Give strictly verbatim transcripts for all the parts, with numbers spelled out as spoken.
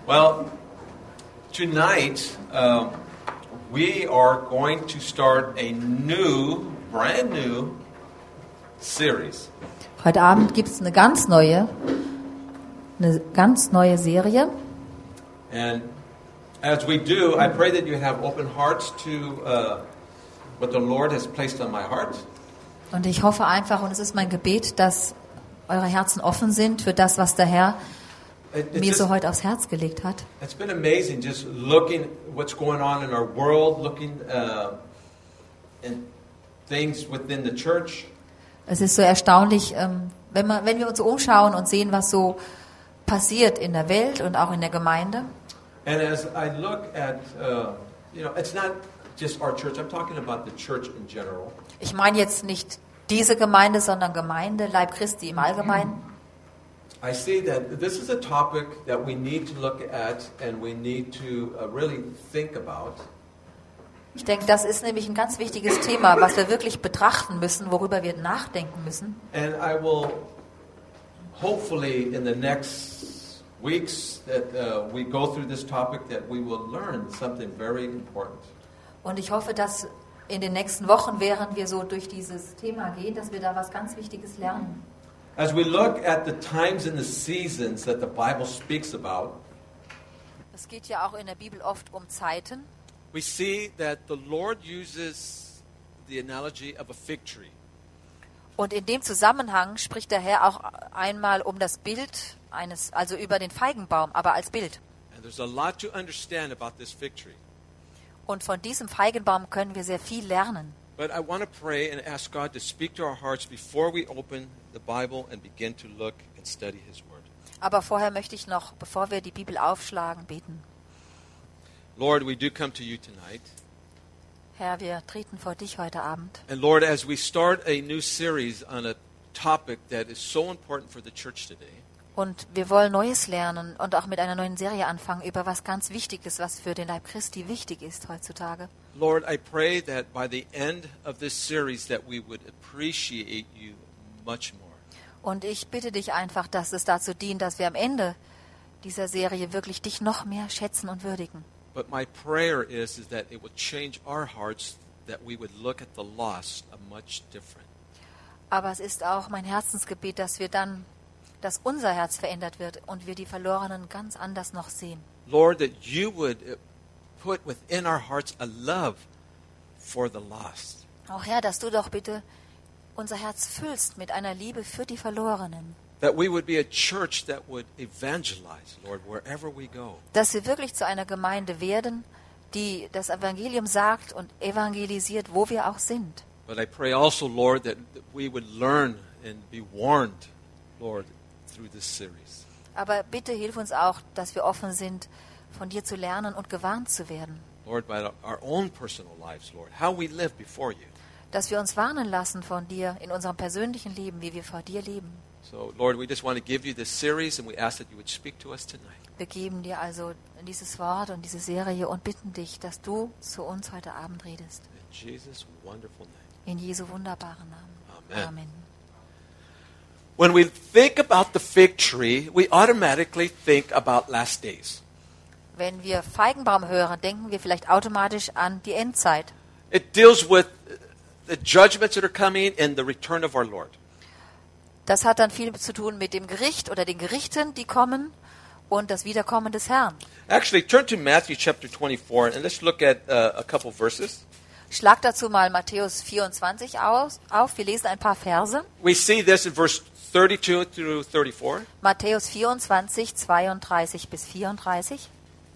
Well, tonight uh, we are going to start a new, brand new series. Heute Abend gibt es eine ganz neue, eine ganz neue Serie. And as we do, I pray that you have open hearts to uh, what the Lord has placed on my heart. Und ich hoffe einfach, und es ist mein Gebet, dass eure Herzen offen sind für das, was der Herr It, it's mir just, so heute aufs Herz gelegt hat. it's been amazing just looking what's going on in our world, looking uh, in things within the church. Es ist so erstaunlich, ähm, wenn, man, wenn wir uns so umschauen und sehen, was so passiert in der Welt und auch in der Gemeinde. And as I look at, uh, you know, it's not just our church. I'm talking about the church in general. Ich meine jetzt nicht diese Gemeinde, sondern Gemeinde, Leib Christi im Allgemeinen. I see that this is a topic that we need to look at and we need to uh, really think about. Ich denke, das ist nämlich ein ganz wichtiges Thema, was wir wirklich betrachten müssen, worüber wir nachdenken müssen. And I will hopefully in the next weeks that uh, we go through this topic that we will learn something very important. Und ich hoffe, dass in den nächsten Wochen, während wir so durch dieses Thema gehen, dass wir da was ganz Wichtiges lernen. As we look at the times and the seasons that the Bible speaks about, Es geht ja auch in der Bibel oft um Zeiten. we see that the Lord uses the analogy of a fig tree. Und in dem Zusammenhang spricht der Herr auch einmal um das Bild eines, also über den Feigenbaum, aber als Bild. And there's a lot to understand about this fig tree. Und von diesem Feigenbaum können wir sehr viel lernen. But I want to pray and ask God to speak to our hearts before we open the Bible and begin to look and study His Word. Aber vorher möchte ich noch, bevor wir die Bibel aufschlagen, beten. Lord, we do come to you tonight. Herr, wir treten vor dich heute Abend. And Lord, as we start a new series on a topic that is so important for the church today, Und wir wollen Neues lernen und auch mit einer neuen Serie anfangen über was ganz Wichtiges, was für den Leib Christi wichtig ist heutzutage. Lord, I pray that by the end of this series that we would appreciate you much more. Und ich bitte dich einfach, dass es dazu dient, dass wir am Ende dieser Serie wirklich dich noch mehr schätzen und würdigen. But my prayer is, is that it would change our hearts, that we would look at the lost a much different. Aber es ist auch mein Herzensgebet, dass wir dann, dass unser Herz verändert wird und wir die Verlorenen ganz anders noch sehen. Lord, that you would put within our hearts a love for the lost. Auch Herr, dass du doch bitte unser Herz füllst mit einer Liebe für die Verlorenen. That we would be a church that would evangelize, Lord, wherever we go. Dass wir wirklich zu einer Gemeinde werden, die das Evangelium sagt und evangelisiert, wo wir auch sind. But I pray also, Lord, that we would learn and be warned, Lord, through this series. Aber bitte hilf uns auch, dass wir offen sind, von dir zu lernen und gewarnt zu werden. Lord, by our own personal lives, Lord, how we live before you. Dass wir uns warnen lassen von dir in unserem persönlichen Leben, wie wir vor dir leben. So, Lord, we just want to give you this series and we ask that you would speak to us tonight. Wir geben dir also dieses Wort und diese Serie und bitten dich, dass du zu uns heute Abend redest. In Jesus' wonderful name. In Jesu wunderbaren Namen. Amen. Amen. When we think about the fig tree, we automatically think about last days. Wenn wir Feigenbaum hören, denken wir vielleicht automatisch an die Endzeit. It deals with the judgments that are coming and the return of our Lord. Das hat dann viel zu tun mit dem Gericht oder den Gerichten, die kommen und das Wiederkommen des Herrn. Actually, turn to Matthew chapter twenty-four and let's look at uh, a couple verses. Schlag dazu mal Matthäus vierundzwanzig aus, auf. Wir lesen ein paar Verse. We see this in verse thirty-two through thirty-four. Matthäus vierundzwanzig, zweiunddreißig bis vierunddreißig.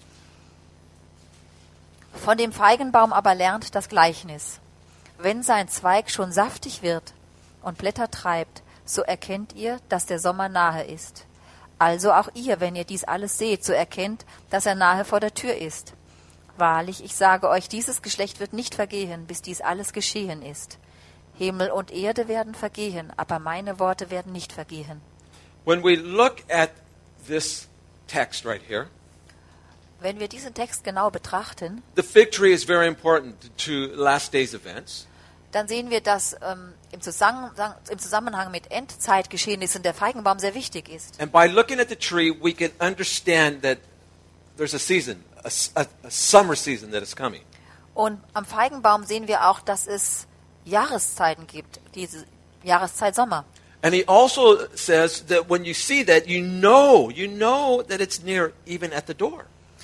Von dem Feigenbaum aber lernt das Gleichnis. Wenn sein Zweig schon saftig wird und Blätter treibt, so erkennt ihr, dass der Sommer nahe ist. Also auch ihr, wenn ihr dies alles seht, so erkennt, dass er nahe vor der Tür ist. Wahrlich, ich sage euch, dieses Geschlecht wird nicht vergehen, bis dies alles geschehen ist. Himmel und Erde werden vergehen, aber meine Worte werden nicht vergehen. When we look at this text right here, Wenn wir diesen Text genau betrachten, the fig tree is very important to last days events. dann sehen wir, dass ähm, im, Zusammenhang, im Zusammenhang mit Endzeitgeschehnissen der Feigenbaum sehr wichtig ist. And by looking at the tree, we can understand that there's a season, a, a, a summer season that is coming. Und am Feigenbaum sehen wir auch, dass es Jahreszeiten gibt, diese Jahreszeit Sommer. And he also says that when you see that, you know, you know that it's near, even at the door.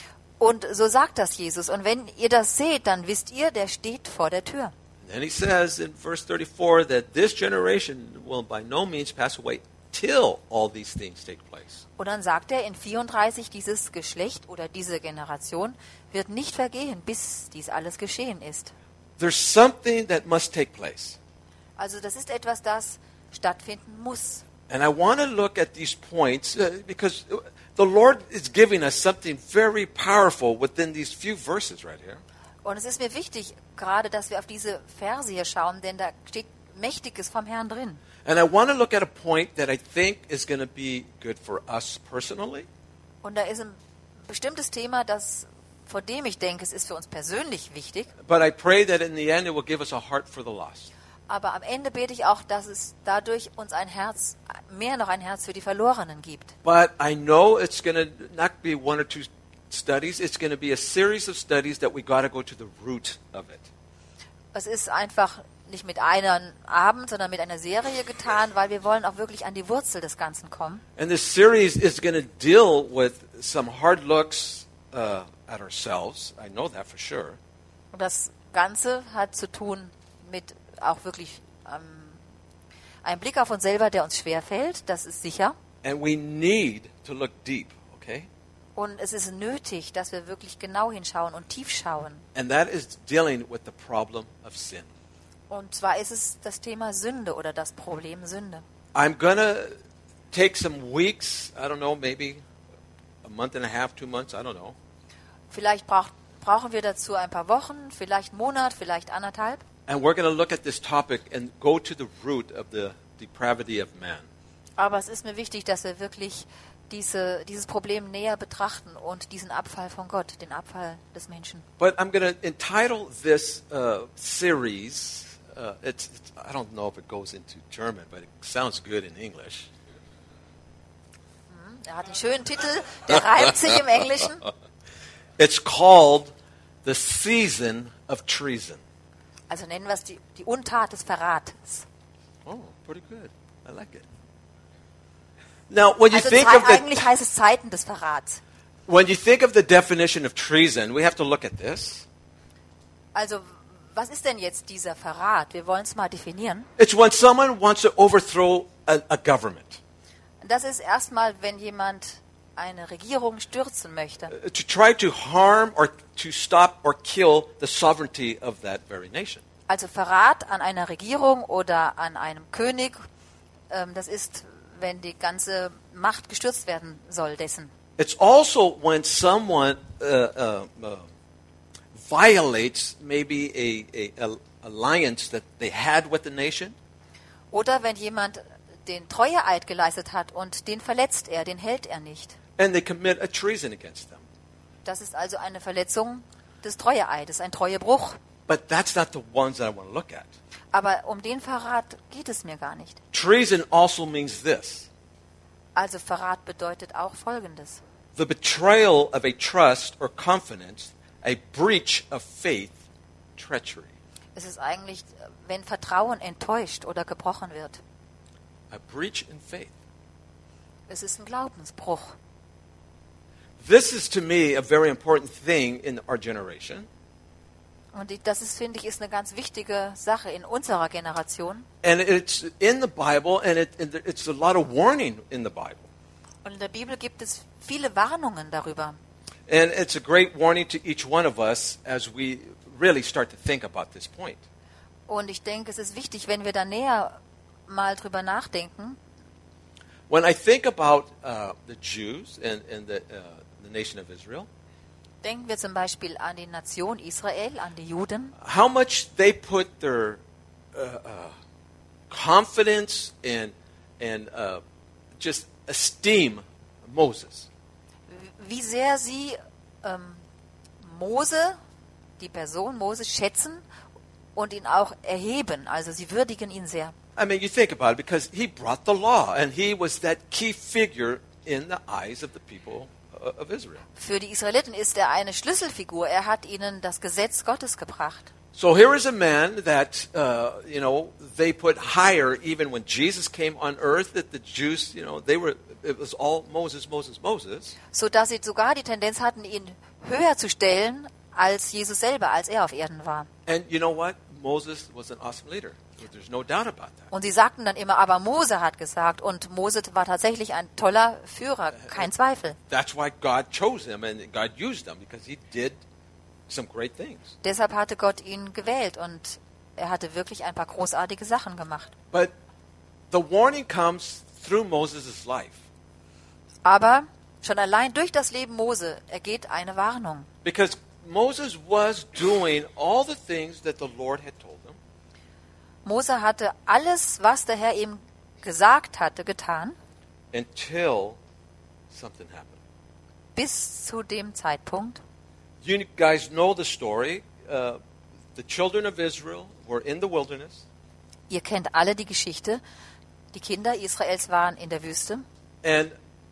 Und so sagt das Jesus. Und wenn ihr das seht, dann wisst ihr, der steht vor der Tür. And then he says in verse thirty-four that this generation will by no means pass away till all these things take place. Und dann sagt er in vierunddreißig, dieses Geschlecht oder diese Generation wird nicht vergehen, bis dies alles geschehen ist. There's something that must take place. Also das ist etwas, das stattfinden muss. And I want to look at these points uh, because the Lord is giving us something very powerful within these few verses right here. Und es ist mir wichtig, gerade, dass wir auf diese Verse hier schauen, denn da steht Mächtiges vom Herrn drin. And I want to look at a point that I think is going to be good for us personally. Und da ist ein bestimmtes Thema, das, vor dem ich denke, es ist für uns persönlich wichtig. But I pray that in the end it will give us a heart for the lost. Aber am Ende bete ich auch, dass es dadurch uns ein Herz, mehr noch ein Herz für die Verlorenen gibt. But I know it's going to not be one or two studies. It's going to be a series of studies that we got to go to the root of it. Es ist einfach nicht mit einem Abend, sondern mit einer Serie getan, weil wir wollen auch wirklich an die Wurzel des Ganzen kommen. And this series is going to deal with some hard looks uh, at ourselves. I know that for sure. Und das Ganze hat zu tun mit auch wirklich ähm, einem Blick auf uns selber, der uns schwerfällt, das ist sicher. And we need to look deep, okay? Und es ist nötig, dass wir wirklich genau hinschauen und tief schauen. And that is dealing with the problem of sin. Und zwar ist es das Thema Sünde oder das Problem Sünde. I'm going to take some weeks, I don't know, maybe a month and a half, two months, I don't know. Vielleicht brauch, brauchen wir dazu ein paar Wochen, vielleicht einen Monat, vielleicht anderthalb. And we're going to look at this topic and go to the root of the depravity of man. Aber es ist mir wichtig, dass wir wirklich diese, dieses Problem näher betrachten und diesen Abfall von Gott, den Abfall des Menschen. But I'm going to entitle this uh, series, uh, it's, it's, I don't know if it goes into German, but it sounds good in English. Hm, er hat einen schönen Titel, der reimt sich im Englischen. It's called The Season of Treason. Also nennen wir es die, die Untat des Verrates. Oh, pretty good. I like it. Now, when you Also think Zei- of the eigentlich heißt es Zeiten des Verrats. when you think of the definition of treason, we have to look at this. Also was ist denn jetzt dieser Verrat? Wir wollen es mal definieren. It's when someone wants to overthrow a, a government, Das ist erstmal, wenn jemand eine Regierung stürzen möchte. uh, to try to harm or to stop or kill the sovereignty of that very nation. Also Verrat an einer Regierung oder an einem König, ähm, das ist, wenn die ganze Macht gestürzt werden soll dessen. It's also when someone uh, uh, uh, violates maybe a, a, a alliance that they had with the nation. Oder wenn jemand den Treueeid geleistet hat und den verletzt er, den hält er nicht. And they commit a treason against them. Das ist also eine Verletzung des Treueeides, ein Treuebruch. But that's not the ones that I want to look at. Aber um den Verrat geht es mir gar nicht. Treason also means this: Also Verrat bedeutet auch Folgendes. the betrayal of a trust or confidence, a breach of faith, treachery. Es ist eigentlich, wenn Vertrauen enttäuscht oder gebrochen wird. A breach in faith. Es ist ein Glaubensbruch. This is to me a very important thing in our generation. Und die- das ist, finde ich, ist eine ganz wichtige Sache in unserer Generation. And it's in the Bible, and it, and it's a lot of warning in the Bible. Und in der Bibel gibt es viele Warnungen darüber. And it's a great warning to each one of us as we really start to think about this point. Und ich denke, es ist wichtig, wenn wir da näher mal drüber nachdenken. When I think about uh, the Jews and, and the, uh, the nation of Israel, Denken wir zum Beispiel an die Nation Israel, an die Juden, how much they put their uh, uh, confidence and, and uh, just esteem Moses. wie sehr sie ähm, Mose, die Person Mose, schätzen und ihn auch erheben. Also sie würdigen ihn sehr. I mean, you think about it, because he brought the law, and he was that key figure in the eyes of the people of Israel. Für die Israeliten ist er eine Schlüsselfigur. Er hat ihnen das Gesetz Gottes gebracht. So here is a man that, uh, you know, they put higher even when Jesus came on earth, that the Jews, you know, they were, it was all Moses, Moses, Moses. So dass sie sogar die Tendenz hatten, ihn höher zu stellen als Jesus selber, als er auf Erden war. And you know what? Moses was an awesome leader. There's no doubt about that. Und sie sagten dann immer, aber Mose hat gesagt. Und Mose war tatsächlich ein toller Führer, kein Zweifel. That's why God chose him and God used him, because he did some great things. Deshalb hatte Gott ihn gewählt und er hatte wirklich ein paar großartige Sachen gemacht. But the warning comes through Moses' life. Aber schon allein durch das Leben Mose ergeht eine Warnung. Because Moses was doing all the things that the Lord had told him. Mose hatte alles, was der Herr ihm gesagt hatte, getan, Until something happened. bis zu dem Zeitpunkt. You guys know the story. Uh, the children of Israel were in the wilderness. Ihr kennt alle die Geschichte. Die Kinder Israels waren in der Wüste. And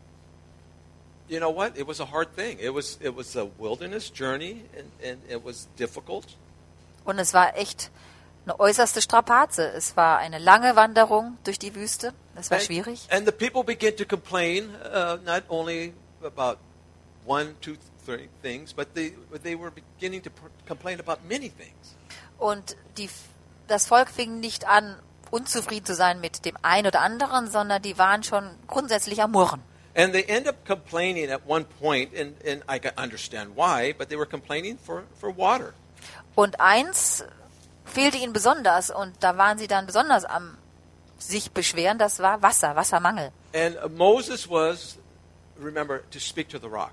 you know what? It was a hard thing. It was it was a wilderness journey, and, and it was difficult. Und es war echt eine äußerste Strapaze. Es war eine lange Wanderung durch die Wüste. Es war And, schwierig. and the people began to complain, uh, not only about one, two, three things, but they they were beginning to pr- complain about many things. Und die, das Volk fing nicht an, unzufrieden zu sein mit dem einen oder anderen, sondern die waren schon grundsätzlich am Murren. And they end up complaining at one point, and, and I can understand why, but they were complaining for, for water. Und eins fehlte ihnen besonders und da waren sie dann besonders am sich beschweren, das war Wasser, Wassermangel. And uh, Moses was, remember, to speak to the rock.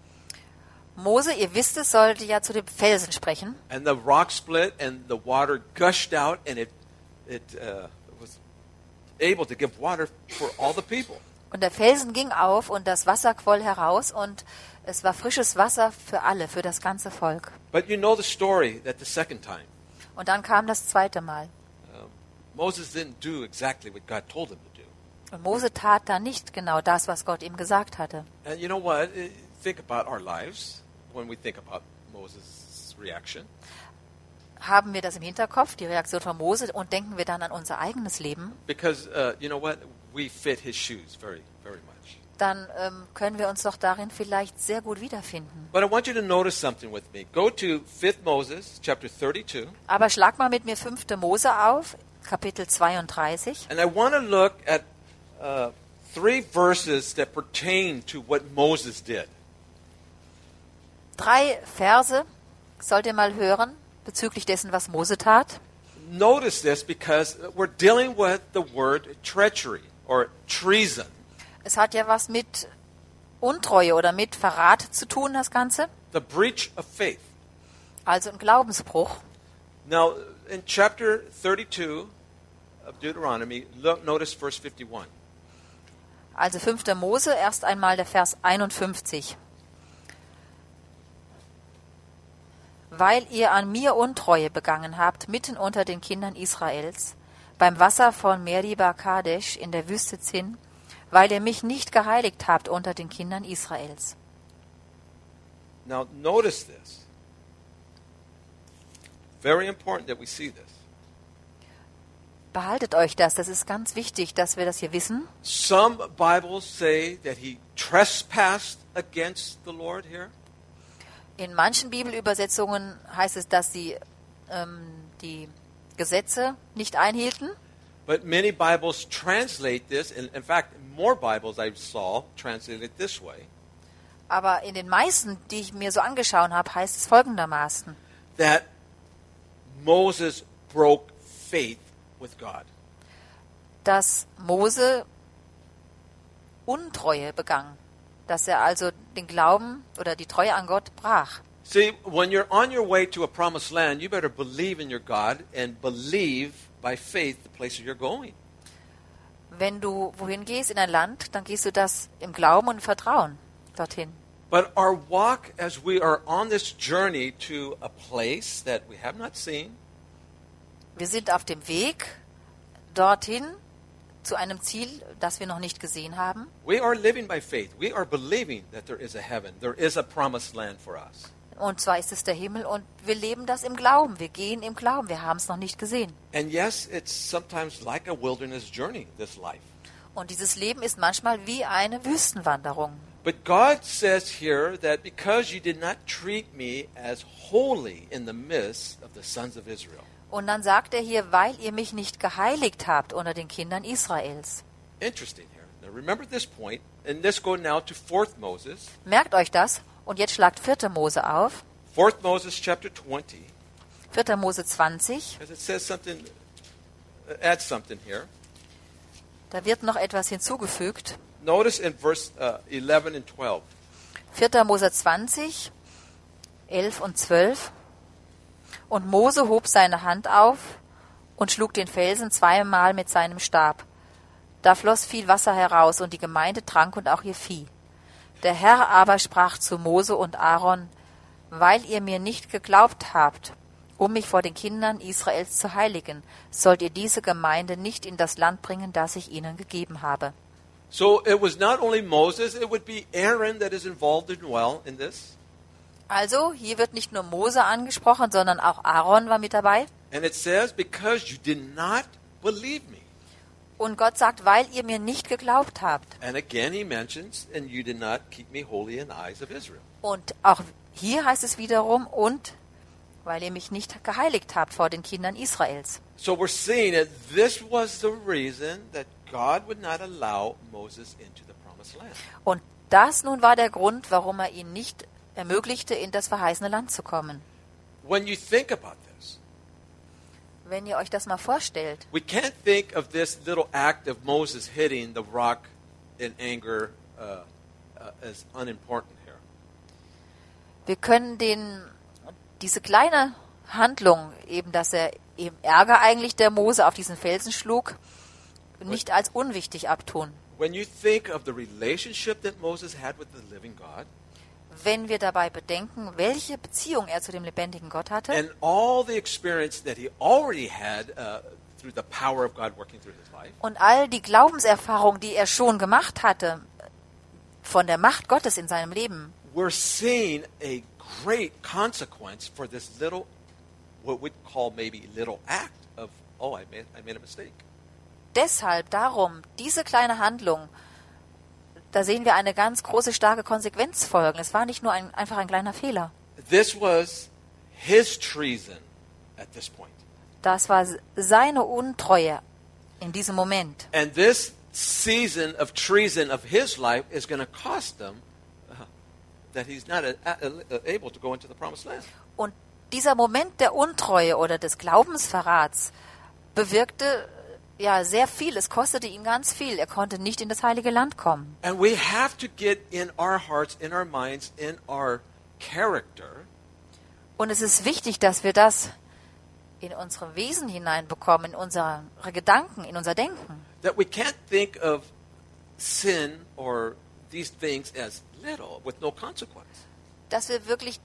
Mose, ihr wisst es, sollte ja zu dem Felsen sprechen. And the rock split, and the water gushed out, and it it uh, was able to give water for all the people. Und der Felsen ging auf und das Wasser quoll heraus und es war frisches Wasser für alle, für das ganze Volk. But you know the story that the second time, Und dann kam das zweite Mal. um, Moses didn't do exactly what God told him to do. Und Mose tat da nicht genau das, was Gott ihm gesagt hatte. And you know what? Uh, Think about our lives when we think about Moses' reaction. Haben wir das im Hinterkopf, die Reaktion von Mose, und denken wir dann an unser eigenes Leben, Because, uh, you know what? We fit his shoes very, very much. dann ähm, können wir uns doch darin vielleicht sehr gut wiederfinden. But I want you to notice something with me. Go to Fifth Moses, chapter thirty-two. Aber schlag mal mit mir fünfte Mose auf, Kapitel zweiunddreißig. And I want to look at uh, three verses that pertain to what Moses did. Drei Verse sollt ihr mal hören bezüglich dessen, was Mose tat. Notice this because we're dealing with the word treachery or treason. Es hat ja was mit Untreue oder mit Verrat zu tun, das Ganze. The breach of faith. Also ein Glaubensbruch. Now, in chapter thirty-two of Deuteronomy, look, notice verse fifty-one. Also fünfte Mose, erst einmal der Vers einundfünfzig. Weil ihr an mir Untreue begangen habt, mitten unter den Kindern Israels, beim Wasser von Meriba Kadesh in der Wüste Zin, weil ihr mich nicht geheiligt habt unter den Kindern Israels. Now, notice this. Very important that we see this. Behaltet euch das, das ist ganz wichtig, dass wir das hier wissen. Some Bibles say that he trespassed against the Lord here. In manchen Bibelübersetzungen heißt es, dass sie ähm, die Gesetze nicht einhielten. But many Bibles translate this, and in fact, more Bibles I saw translate it this way, Aber in den meisten, die ich mir so angeschaut habe, heißt es folgendermaßen, that Moses broke faith with God. dass Mose Untreue begangen, dass er also den Glauben oder die Treue an Gott brach. See, when you're on your way to a promised land, you better believe in your God and believe by faith the places you're going. Wenn du wohin gehst in ein Land, dann gehst du das im Glauben und Vertrauen dorthin. But our walk as we are on this journey to a place that we have not seen, Wir sind auf dem Weg dorthin zu einem Ziel, das wir noch nicht gesehen haben. We are living by faith. We are believing that there is a heaven. There is a promised land for us. Und zwar ist es der Himmel und wir leben das im Glauben. Wir gehen im Glauben. Wir haben es noch nicht gesehen. And yes, it's sometimes like a wilderness journey, this life. Und dieses Leben ist manchmal wie eine Wüstenwanderung. But God says here that because you did not treat me as holy in the midst of the sons of Israel. Und dann sagt er hier, weil ihr mich nicht geheiligt habt unter den Kindern Israels. Interesting here. Now remember this point, and let's go now to fourth Moses. Merkt euch das. Und jetzt schlagt vierte Mose auf. fourth Moses chapter twenty. vierte Mose zwanzig. Because it says something, uh, adds something here. Da wird noch etwas hinzugefügt. Notice in verse uh, eleven and twelve. vierte Mose zwanzig, elf und zwölf. Und Mose hob seine Hand auf und schlug den Felsen zweimal mit seinem Stab. Da floss viel Wasser heraus, und die Gemeinde trank und auch ihr Vieh. Der Herr aber sprach zu Mose und Aaron: Weil ihr mir nicht geglaubt habt, um mich vor den Kindern Israels zu heiligen, sollt ihr diese Gemeinde nicht in das Land bringen, das ich ihnen gegeben habe. So it was not only Moses, it would be Aaron that is involved as well in this. Also, hier wird nicht nur Mose angesprochen, sondern auch Aaron war mit dabei. And it says, because you did not believe me. Und Gott sagt, weil ihr mir nicht geglaubt habt. And again he mentions, and you did not keep me holy in the eyes of Israel. Und auch hier heißt es wiederum, und weil ihr mich nicht geheiligt habt vor den Kindern Israels. So we're seeing that this was the reason that God would not allow Moses into the promised land. Und das nun war der Grund, warum er ihn nicht ermöglichte, in das verheißene Land zu kommen. When you think about this, Wenn ihr euch das mal vorstellt, we can't think of this little act of Moses hitting the rock in anger uh, uh, as unimportant here. wir können den, diese kleine Handlung, eben, dass er im Ärger eigentlich der Mose auf diesen Felsen schlug, nicht als unwichtig abtun. When you think of the relationship that Moses had with the living God, Wenn wir dabei bedenken, welche Beziehung er zu dem lebendigen Gott hatte and all the experience that he already had uh, through the power of God working through his life, und all die Glaubenserfahrung, die er schon gemacht hatte, von der Macht Gottes in seinem Leben, we're seeing a great consequence for this little, what we'd call maybe little act of, oh, I made, I made a mistake. deshalb, darum, diese kleine Handlung, da sehen wir eine ganz große, starke Konsequenz folgen. Es war nicht nur ein, einfach ein kleiner Fehler. This was his treason at this point. Das war seine Untreue in diesem Moment. And this season of treason of his life is going to cost him uh, that he's not a, a, a, able to go into the promised land. Und dieser Moment der Untreue oder des Glaubensverrats bewirkte ja sehr viel. Es kostete ihn ganz viel. Er konnte nicht in das heilige Land kommen. And we have to get in our hearts, in our minds, in our character, Und es ist wichtig, dass wir das in unsere Wesen hineinbekommen, in unsere Gedanken, in unser Denken. that we can't think of sin or these things as little with no consequence. Dass wir wirklich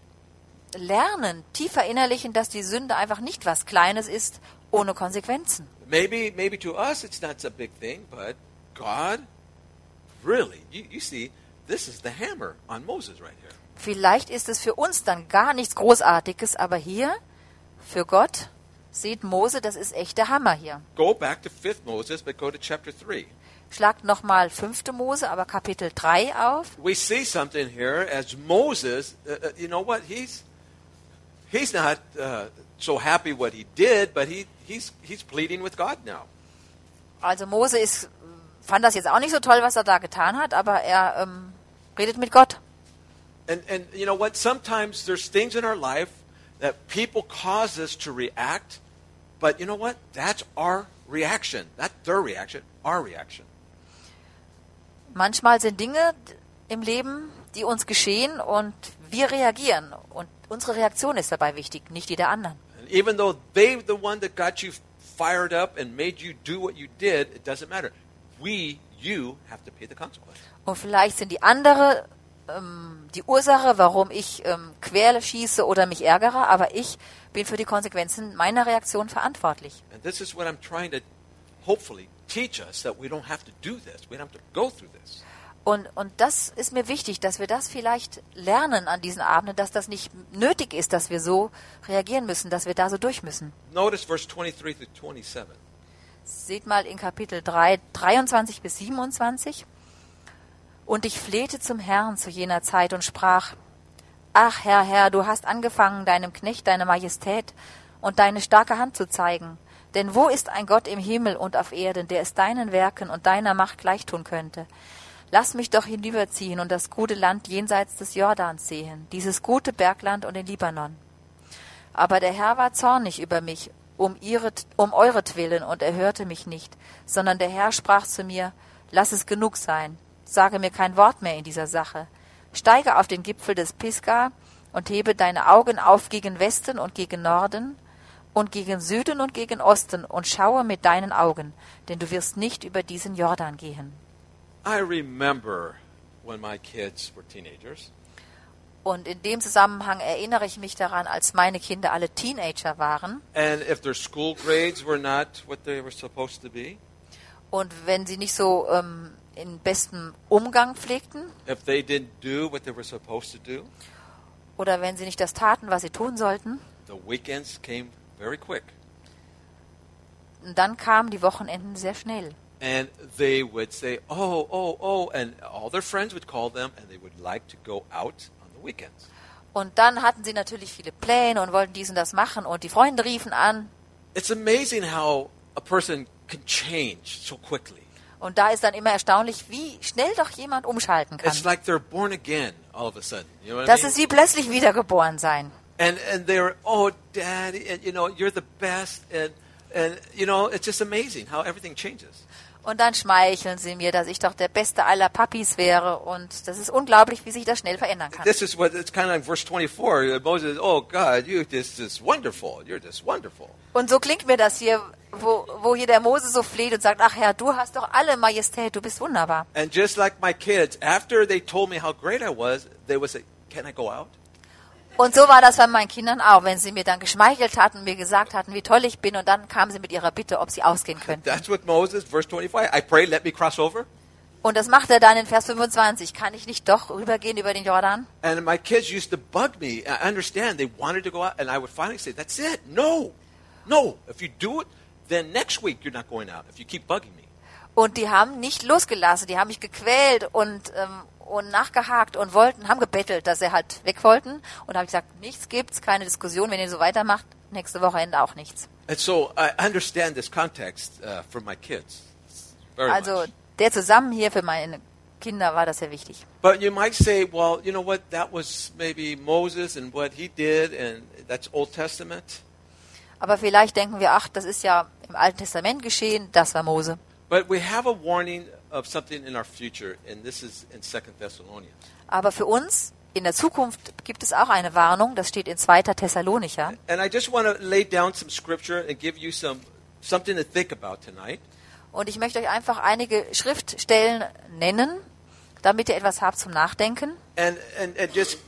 lernen, tief verinnerlichen, dass die Sünde einfach nicht was Kleines ist, ohne Konsequenzen. Maybe, maybe to us it's not a big thing, but God, really, you, you see, this is the hammer on Moses right here. Vielleicht ist es für uns dann gar nichts Großartiges, aber hier, für Gott, sieht Mose, das ist echt der Hammer hier. Go back to fifth Moses, but go to chapter three. Schlagt nochmal fünfte Mose, aber Kapitel drei auf. We see something here as Moses, uh, uh, you know what, he's he's not uh, so happy what he did, but he, he's, he's pleading with God now. Also Mose ist, fand das jetzt auch nicht so toll, was er da getan hat, aber er ähm, redet mit Gott. And, and you know what, sometimes there's things in our life that people cause us to react, but you know what, that's our reaction, not their reaction, our reaction. Manchmal sind Dinge im Leben, die uns geschehen und wir reagieren. Und unsere Reaktion ist dabei wichtig, nicht die der anderen. And even though they're the one that got you fired up and made you do what you did, it doesn't matter. We, you, have to pay the consequence. Und vielleicht sind die andere ähm, die Ursache, warum ich ähm, quer schieße oder mich ärgere, aber ich bin für die Konsequenzen meiner Reaktion verantwortlich. And this is what I'm trying to hopefully teach us that we don't have to do this. We don't have to go through this. Und, und das ist mir wichtig, dass wir das vielleicht lernen an diesen Abenden, dass das nicht nötig ist, dass wir so reagieren müssen, dass wir da so durch müssen. Notice verse twenty-three through twenty-seven. Seht mal in Kapitel drei, dreiundzwanzig bis siebenundzwanzig. Und ich flehte zum Herrn zu jener Zeit und sprach: Ach, Herr, Herr, du hast angefangen, deinem Knecht deine Majestät und deine starke Hand zu zeigen. Denn wo ist ein Gott im Himmel und auf Erden, der es deinen Werken und deiner Macht gleichtun könnte? Lass mich doch hinüberziehen und das gute Land jenseits des Jordans sehen, dieses gute Bergland und den Libanon. Aber der Herr war zornig über mich, um, ihre, um euretwillen, und er hörte mich nicht, sondern der Herr sprach zu mir: Lass es genug sein, sage mir kein Wort mehr in dieser Sache. Steige auf den Gipfel des Pisgah und hebe deine Augen auf gegen Westen und gegen Norden und gegen Süden und gegen Osten und schaue mit deinen Augen, denn du wirst nicht über diesen Jordan gehen. I remember when my kids were teenagers. Und in dem Zusammenhang erinnere ich mich daran, als meine Kinder alle Teenager waren. And if their school grades were not what they were supposed to be, Und wenn sie nicht so ähm, in bestem Umgang pflegten if they didn't do what they were supposed to do, oder wenn sie nicht das taten, was sie tun sollten, the weekends came very quick. dann kamen die Wochenenden sehr schnell. And they would say, oh, oh, oh, and all their friends would call them, and they would like to go out on the weekends. Und dann hatten sie natürlich viele Pläne und wollten dies und das machen und die Freunde riefen an. It's amazing how a person can change so quickly. Und da ist dann immer erstaunlich, wie schnell doch jemand umschalten kann. It's like they're born again all of a sudden. You know what Das I mean? ist wie plötzlich wiedergeboren sein. And and they're, oh, Daddy, and you know, you're the best, and and you know, it's just amazing how everything changes. Und dann schmeicheln sie mir, dass ich doch der beste aller Papis wäre. Und das ist unglaublich, wie sich das schnell verändern kann. This is what it's kind of like verse twenty-four. Moses, oh God, you this is wonderful. You're just wonderful. Und so klingt mir das hier, wo, wo hier der Mose so fleht und sagt: Ach Herr, du hast doch alle Majestät, du bist wunderbar. And just like my kids, after they told me how great I was, they would say, "Can I go out?" Und so war das bei meinen Kindern auch, wenn sie mir dann geschmeichelt hatten, mir gesagt hatten, wie toll ich bin, und dann kamen sie mit ihrer Bitte, ob sie ausgehen könnten. That's what Moses, verse twenty-five. I pray, let me cross over. Und das macht er dann in Vers fünfundzwanzig. Kann ich nicht doch rübergehen über den Jordan? And my kids used to bug me. I understand they wanted to go out, and I would finally say, "That's it. No, no. If you do it, then next week you're not going out. If you keep bugging me." Und die haben nicht losgelassen, die haben mich gequält und, ähm, und nachgehakt und wollten, haben gebettelt, dass sie halt weg wollten. Und da habe ich gesagt, nichts gibt's, keine Diskussion, wenn ihr so weitermacht, nächste Wochenende auch nichts. And so I understand this context uh, for my kids very Also much. der Zusammen hier für meine Kinder war das sehr wichtig. But you might say, well, you know what? That was maybe Moses and what he did, and that's Old Testament. Aber vielleicht denken wir, ach, das ist ja im Alten Testament geschehen, das war Mose. But we have a warning of something in our future, and this is in Second Thessalonians. Aber für uns in der Zukunft gibt es auch eine Warnung, das steht in zweiter Thessalonicher. And I just want to lay down some scripture and give you some something to think about tonight. Und ich möchte euch einfach einige Schriftstellen nennen, damit ihr etwas habt zum Nachdenken. And, and, and just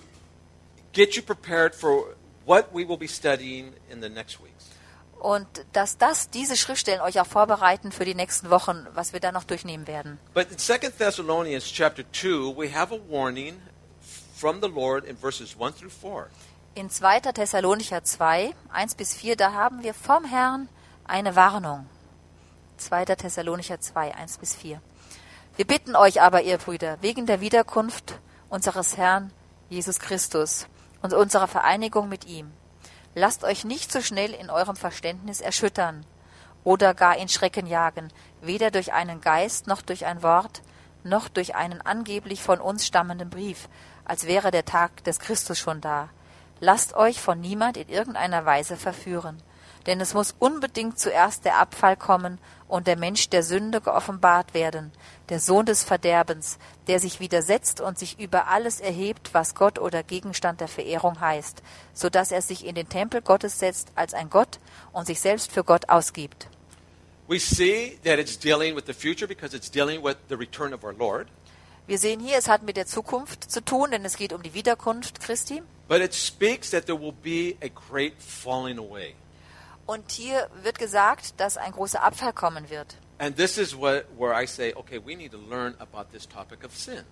get you prepared for what we will be studying in the next weeks. Und dass das, diese Schriftstellen euch auch vorbereiten für die nächsten Wochen, was wir da noch durchnehmen werden. But in Second Thessalonians chapter two, we have a warning from the Lord in verses one through four. In zweiter Thessalonicher zwei, eins bis vier, da haben wir vom Herrn eine Warnung. zweiter Thessalonicher zwei, eins bis vier. Wir bitten euch aber, ihr Brüder, wegen der Wiederkunft unseres Herrn Jesus Christus und unserer Vereinigung mit ihm, lasst euch nicht so schnell in eurem Verständnis erschüttern oder gar in Schrecken jagen, weder durch einen Geist noch durch ein Wort, noch durch einen angeblich von uns stammenden Brief, als wäre der Tag des Christus schon da. Lasst euch von niemand in irgendeiner Weise verführen, denn es muss unbedingt zuerst der Abfall kommen und der Mensch der Sünde geoffenbart werden, der Sohn des Verderbens, der sich widersetzt und sich über alles erhebt, was Gott oder Gegenstand der Verehrung heißt, so dass er sich in den Tempel Gottes setzt als ein Gott und sich selbst für Gott ausgibt. We see that it's dealing with the future because it's dealing with the return of our Lord. Wir sehen hier, es hat mit der Zukunft zu tun, denn es geht um die Wiederkunft Christi. But it speaks that there will be a great falling away. Und hier wird gesagt, dass ein großer Abfall kommen wird. And this is what, where I say, okay, we need to learn about this topic of sin.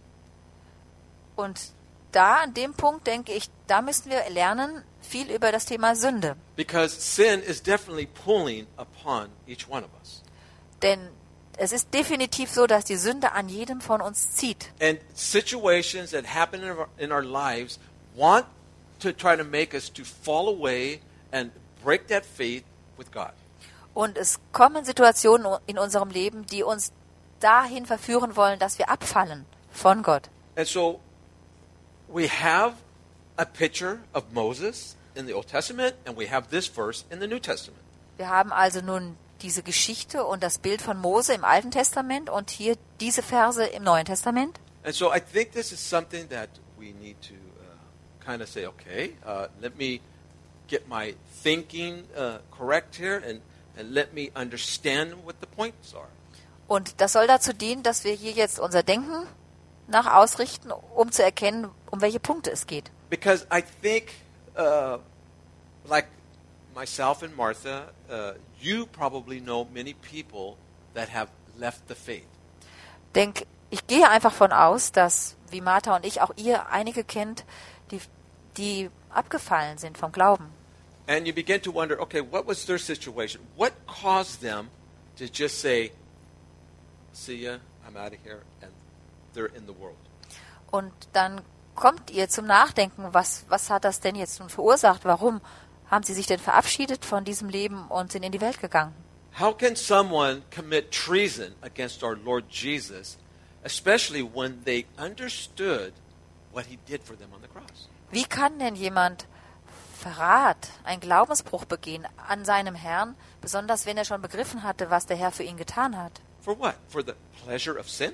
Und da, an dem Punkt, denke ich, da müssen wir lernen, viel über das Thema Sünde. Because sin is definitely pulling upon each one of us. Denn es ist definitiv so, dass die Sünde an jedem von uns zieht. And situations that happen in our, in our lives want to try to make us to fall away and break that faith with God. Und es kommen Situationen in unserem Leben, die uns dahin verführen wollen, dass wir abfallen von Gott. And so we have a picture of Moses in the Old Testament, and we have this verse in the New Testament. Wir haben also nun diese Geschichte und das Bild von Mose im Alten Testament und hier diese Verse im Neuen Testament. And so I think this is something that we need to uh, kind of say, okay, uh, let me get my thinking uh, correct here, and, and let me understand what the points are. Und das soll dazu dienen, dass wir hier jetzt unser Denken nach ausrichten, um zu erkennen, um welche Punkte es geht. Because I think, uh, like myself and Martha, uh, you probably know many people that have left the faith. Denk, ich gehe einfach von aus, dass, wie Martha und ich, auch ihr einige kennt, die, die abgefallen sind vom Glauben. And you begin to wonder, okay, what was their situation? What caused them to just say, see ya, I'm out of here, and they're in the world? Und dann kommt ihr zum Nachdenken, was, was hat das denn jetzt nun verursacht? Warum haben sie sich denn verabschiedet von diesem Leben und sind in die Welt gegangen? How can someone commit treason against our Lord Jesus, especially when they understood what he did for them on the cross? Wie kann denn jemand Verrat, einen Glaubensbruch begehen an seinem Herrn, besonders wenn er schon begriffen hatte, was der Herr für ihn getan hat? For what? For the pleasure of sin?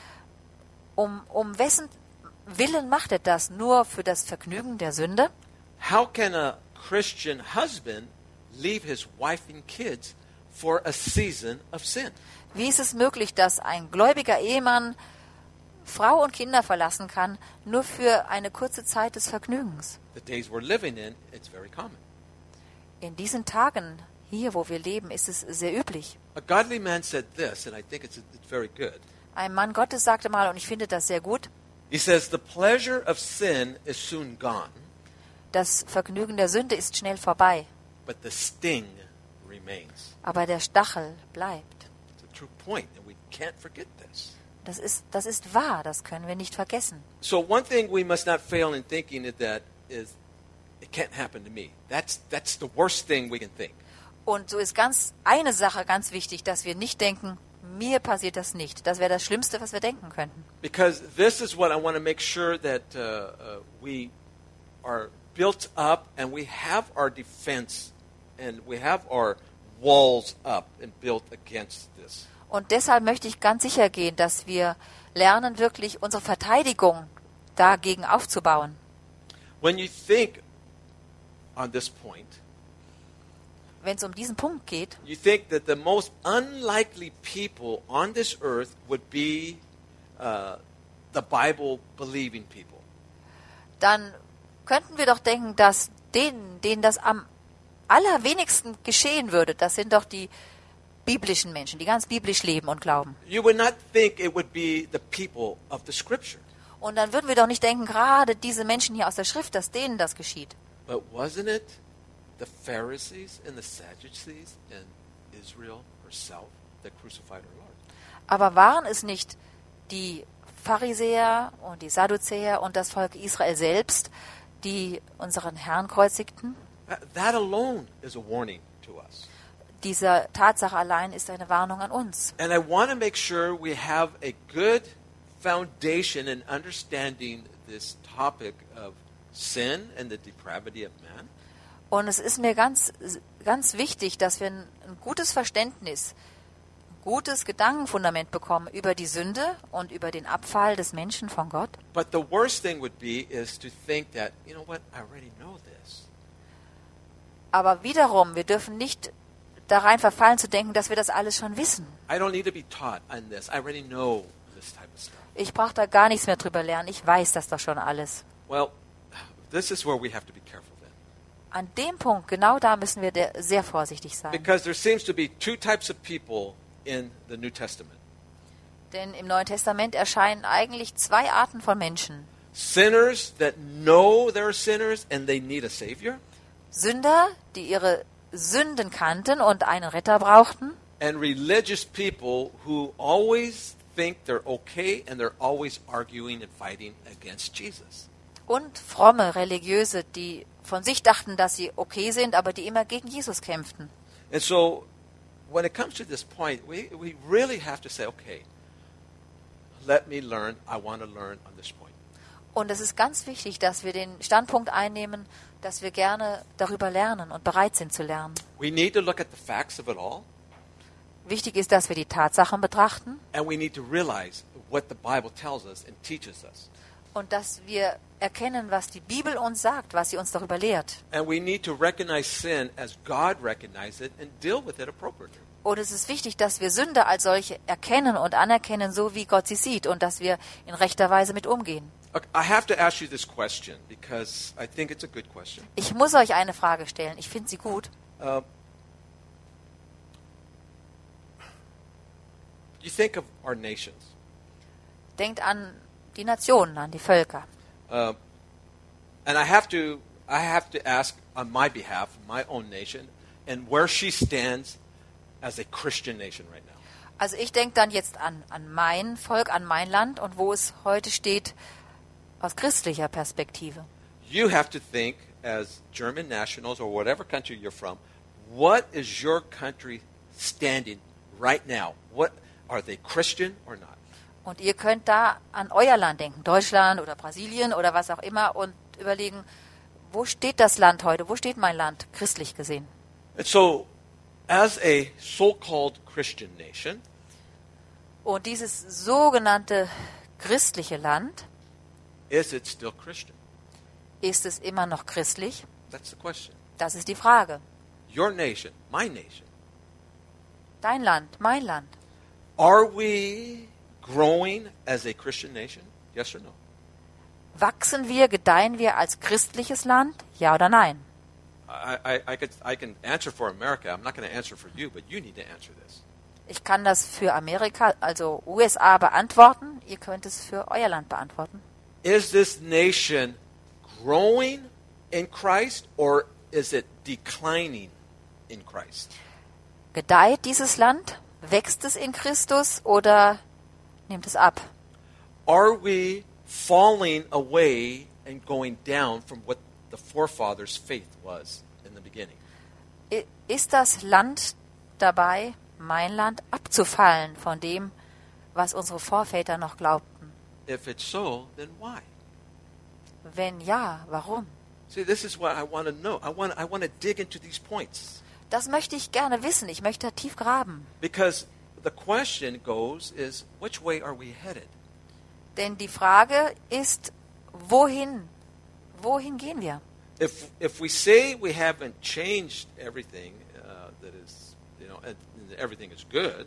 Um, um wessen Willen macht er das? Nur für das Vergnügen der Sünde? How can a Christian husband leave his wife and kids for a season of sin? Wie ist es möglich, dass ein gläubiger Ehemann Frau und Kinder verlassen kann, nur für eine kurze Zeit des Vergnügens? The days we're living in, it's very common. In diesen Tagen, hier wo wir leben, ist es sehr üblich. A godly man said this, and I think it's, it's very good. Ein Mann Gottes sagte mal, und ich finde das sehr gut, He says, the pleasure of sin is soon gone, das Vergnügen der Sünde ist schnell vorbei, but the sting remains. aber der Stachel bleibt. It's a true point, and we can't forget this. Das ist, das ist wahr, das können wir nicht vergessen. So one thing we must not fail in thinking is that is, it can't happen to me. That's, that's the worst thing we can think. Und so ist ganz eine Sache ganz wichtig, dass wir nicht denken, mir passiert das nicht. Das wäre das Schlimmste, was wir denken könnten. Because this is what I want to make sure that uh, uh, we are built up and we have our defense and we have our walls up and built against this. Und deshalb möchte ich ganz sicher gehen, dass wir lernen, wirklich unsere Verteidigung dagegen aufzubauen. When you think on this point, Wenn es um diesen Punkt geht, you think that the most unlikely people on this earth would be uh, the Bible-believing people. dann könnten wir doch denken, dass denen, denen das am allerwenigsten geschehen würde, das sind doch die biblischen Menschen, die ganz biblisch leben und glauben. You would not think it would be the people of the Scripture. Und dann würden wir doch nicht denken, gerade diese Menschen hier aus der Schrift, dass denen das geschieht. But wasn't it the Pharisees and the Sadducees and Israel herself that crucified our Lord? Aber waren es nicht die Pharisäer und die Sadduzäer und das Volk Israel selbst, die unseren Herrn kreuzigten? That, that alone is a warning to us. Diese Tatsache allein ist eine Warnung an uns. And I want to make sure we have a good foundation in understanding this topic of sin and the depravity of man. Und es ist mir ganz, ganz wichtig, dass wir ein, ein gutes Verständnis, ein gutes Gedankenfundament bekommen über die Sünde und über den Abfall des Menschen von Gott. But the worst thing would be is to think that, you know what, I already know this. Aber wiederum, wir dürfen nicht da rein verfallen zu denken, dass wir das alles schon wissen. I don't need to be taught on this. I already know this type of stuff. Ich brauche da gar nichts mehr drüber lernen. Ich weiß das doch schon alles. Well, this is where we have to be careful then. An dem Punkt, genau da müssen wir der, sehr vorsichtig sein. Because there seems to be two types of people in the New Testament. Denn im Neuen Testament erscheinen eigentlich zwei Arten von Menschen. Sinners that know they're sinners and they need a Savior. Sünder, die ihre Sünden kannten und einen Retter brauchten. And religious people who always think they're okay and they're always arguing and fighting against Jesus. Und fromme Religiöse, die von sich dachten, dass sie okay sind, aber die immer gegen Jesus kämpften. And so when it comes to this point, we, we really have to say, okay, let me learn. I want to learn on this point. Und es ist ganz wichtig, dass wir den Standpunkt einnehmen, dass wir gerne darüber lernen und bereit sind zu lernen. We need to look at the facts of it all. Wichtig ist, dass wir die Tatsachen betrachten And we need to realize what the Bible tells us and teaches us. und dass wir erkennen, was die Bibel uns sagt, was sie uns darüber lehrt. And we need to recognize sin as God recognizes it and deal with it appropriately. Und es ist wichtig, dass wir Sünde als solche erkennen und anerkennen, so wie Gott sie sieht, und dass wir in rechter Weise mit umgehen. Okay, I have to ask you this question because I think it's a good question. Ich muss euch eine Frage stellen. Ich finde sie gut. Uh, you think of our nations. Denkt an die Nationen, an die Völker. Uh, and I have to I have to ask on my behalf, my own nation, and where she stands as a Christian nation right now. Also ich denke dann jetzt an, an mein Volk, an mein Land und wo es heute steht aus christlicher Perspektive. You have to think as German nationals or whatever country you're from, what is your country standing right now? What are they Christian or not? Und ihr könnt da an euer Land denken, Deutschland oder Brasilien oder was auch immer, und überlegen, wo steht das Land heute, wo steht mein Land, christlich gesehen. And so, as a so-called Christian nation, Und dieses sogenannte christliche Land, is it still Christian? ist es immer noch christlich? That's the question. Das ist die Frage. Your nation, my nation, Dein Land, mein Land. are we growing as a Christian nation? Yes or no? Wachsen wir, gedeihen wir als christliches Land? Ja oder nein? I, I, I, could, I can answer for America. I'm not going to answer for you, but you need to answer this. Ich kann das für Amerika, also U S A, beantworten. Ihr könnt es für euer Land beantworten. Is this nation growing in Christ or is it declining in Christ? Gedeiht dieses Land? Wächst es in Christus oder nimmt es ab? Are we falling away and going down from what the forefathers' faith was in the beginning? I- Ist das Land dabei, mein Land, abzufallen von dem, was unsere Vorväter noch glaubten? If it's so, then why? Wenn ja, warum? See, this is what I want to know. I want, I want to dig into these points. Das möchte ich gerne wissen. Ich möchte tief graben. Because the question goes is, which way are we headed? Denn die Frage ist, wohin? Wohin gehen wir? If if we say we haven't changed everything, uh, that is, you know, and everything is good,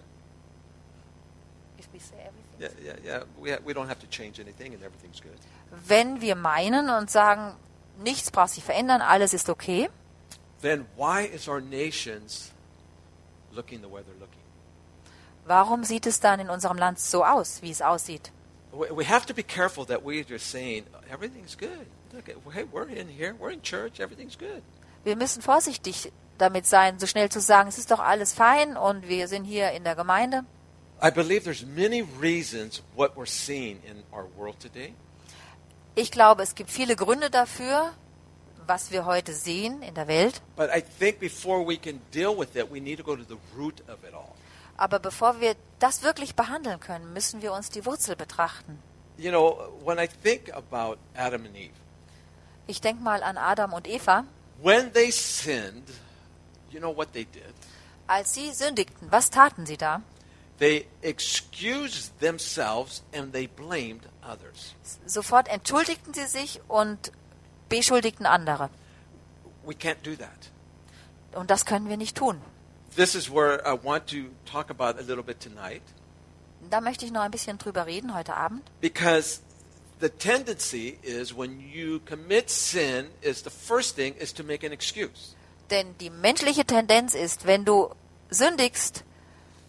yeah, yeah, yeah, we ha- we don't have to change anything and everything's good. Wenn wir meinen und sagen, nichts braucht sich verändern, alles ist okay, Then why is our nations looking the way they're looking? warum sieht es dann in unserem Land so aus, wie es aussieht? We we have to be careful that we're just saying everything's good. Look, hey, we're in here, we're in church, everything's good. Wir müssen vorsichtig damit sein, so schnell zu sagen, es ist doch alles fein und wir sind hier in der Gemeinde. I believe there's many reasons what we're seeing in our world today. Ich glaube, es gibt viele Gründe dafür, was wir heute sehen in der Welt. But I think before we can deal with it, we need to go to the root of it all. Aber bevor wir das wirklich behandeln können, müssen wir uns die Wurzel betrachten. You know, when I think about Adam and Eve, Ich denke mal an Adam und Eva. when they sinned, you know what they did? Als sie sündigten, was taten sie da? They excused themselves and they blamed others. Sofort entschuldigten sie sich und beschuldigten andere. We can't do that. Und das können wir nicht tun. This is where I want to talk about a little bit tonight, Da möchte ich noch ein bisschen drüber reden heute Abend. because the tendency is when you commit sin is the first thing is to make an excuse. Denn die menschliche Tendenz ist, wenn du sündigst,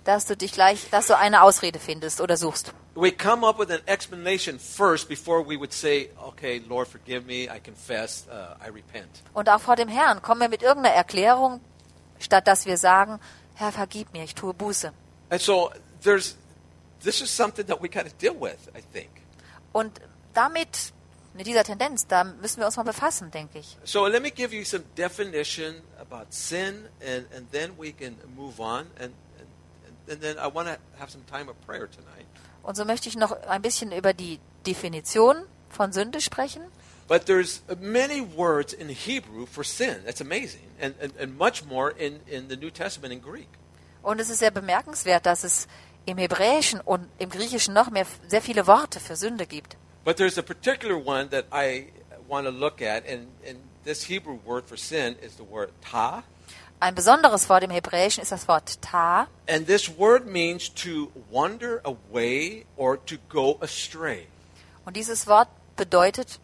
dass du dich gleich, dass du eine Ausrede findest oder suchst. We come up with an explanation first before we would say, okay, Lord, forgive me, I confess, uh, I repent. Und auch vor dem Herrn kommen wir mit irgendeiner Erklärung, statt dass wir sagen, Herr, vergib mir, ich tue Buße. And so there's, this is something that we got to deal with, I think. Und damit, mit dieser Tendenz, da müssen wir uns mal befassen, denke ich. So let me give you some definition about sin, and, and then we can move on. And, and, and then I want to have some time of prayer tonight. Und so möchte ich noch ein bisschen über die Definition von Sünde sprechen. But there's many words in Hebrew for sin. That's amazing. And, and, and much more in, in the New Testament in Greek. Und es ist sehr bemerkenswert, dass es im Hebräischen und im Griechischen noch mehr, sehr viele Worte für Sünde gibt. But there's a particular one that I want to look at, and, and this Hebrew word for sin is the word ta. Ein besonderes Wort im Hebräischen ist das Wort ta. And this word means to wander away or to go astray. Und dieses Wort bedeutet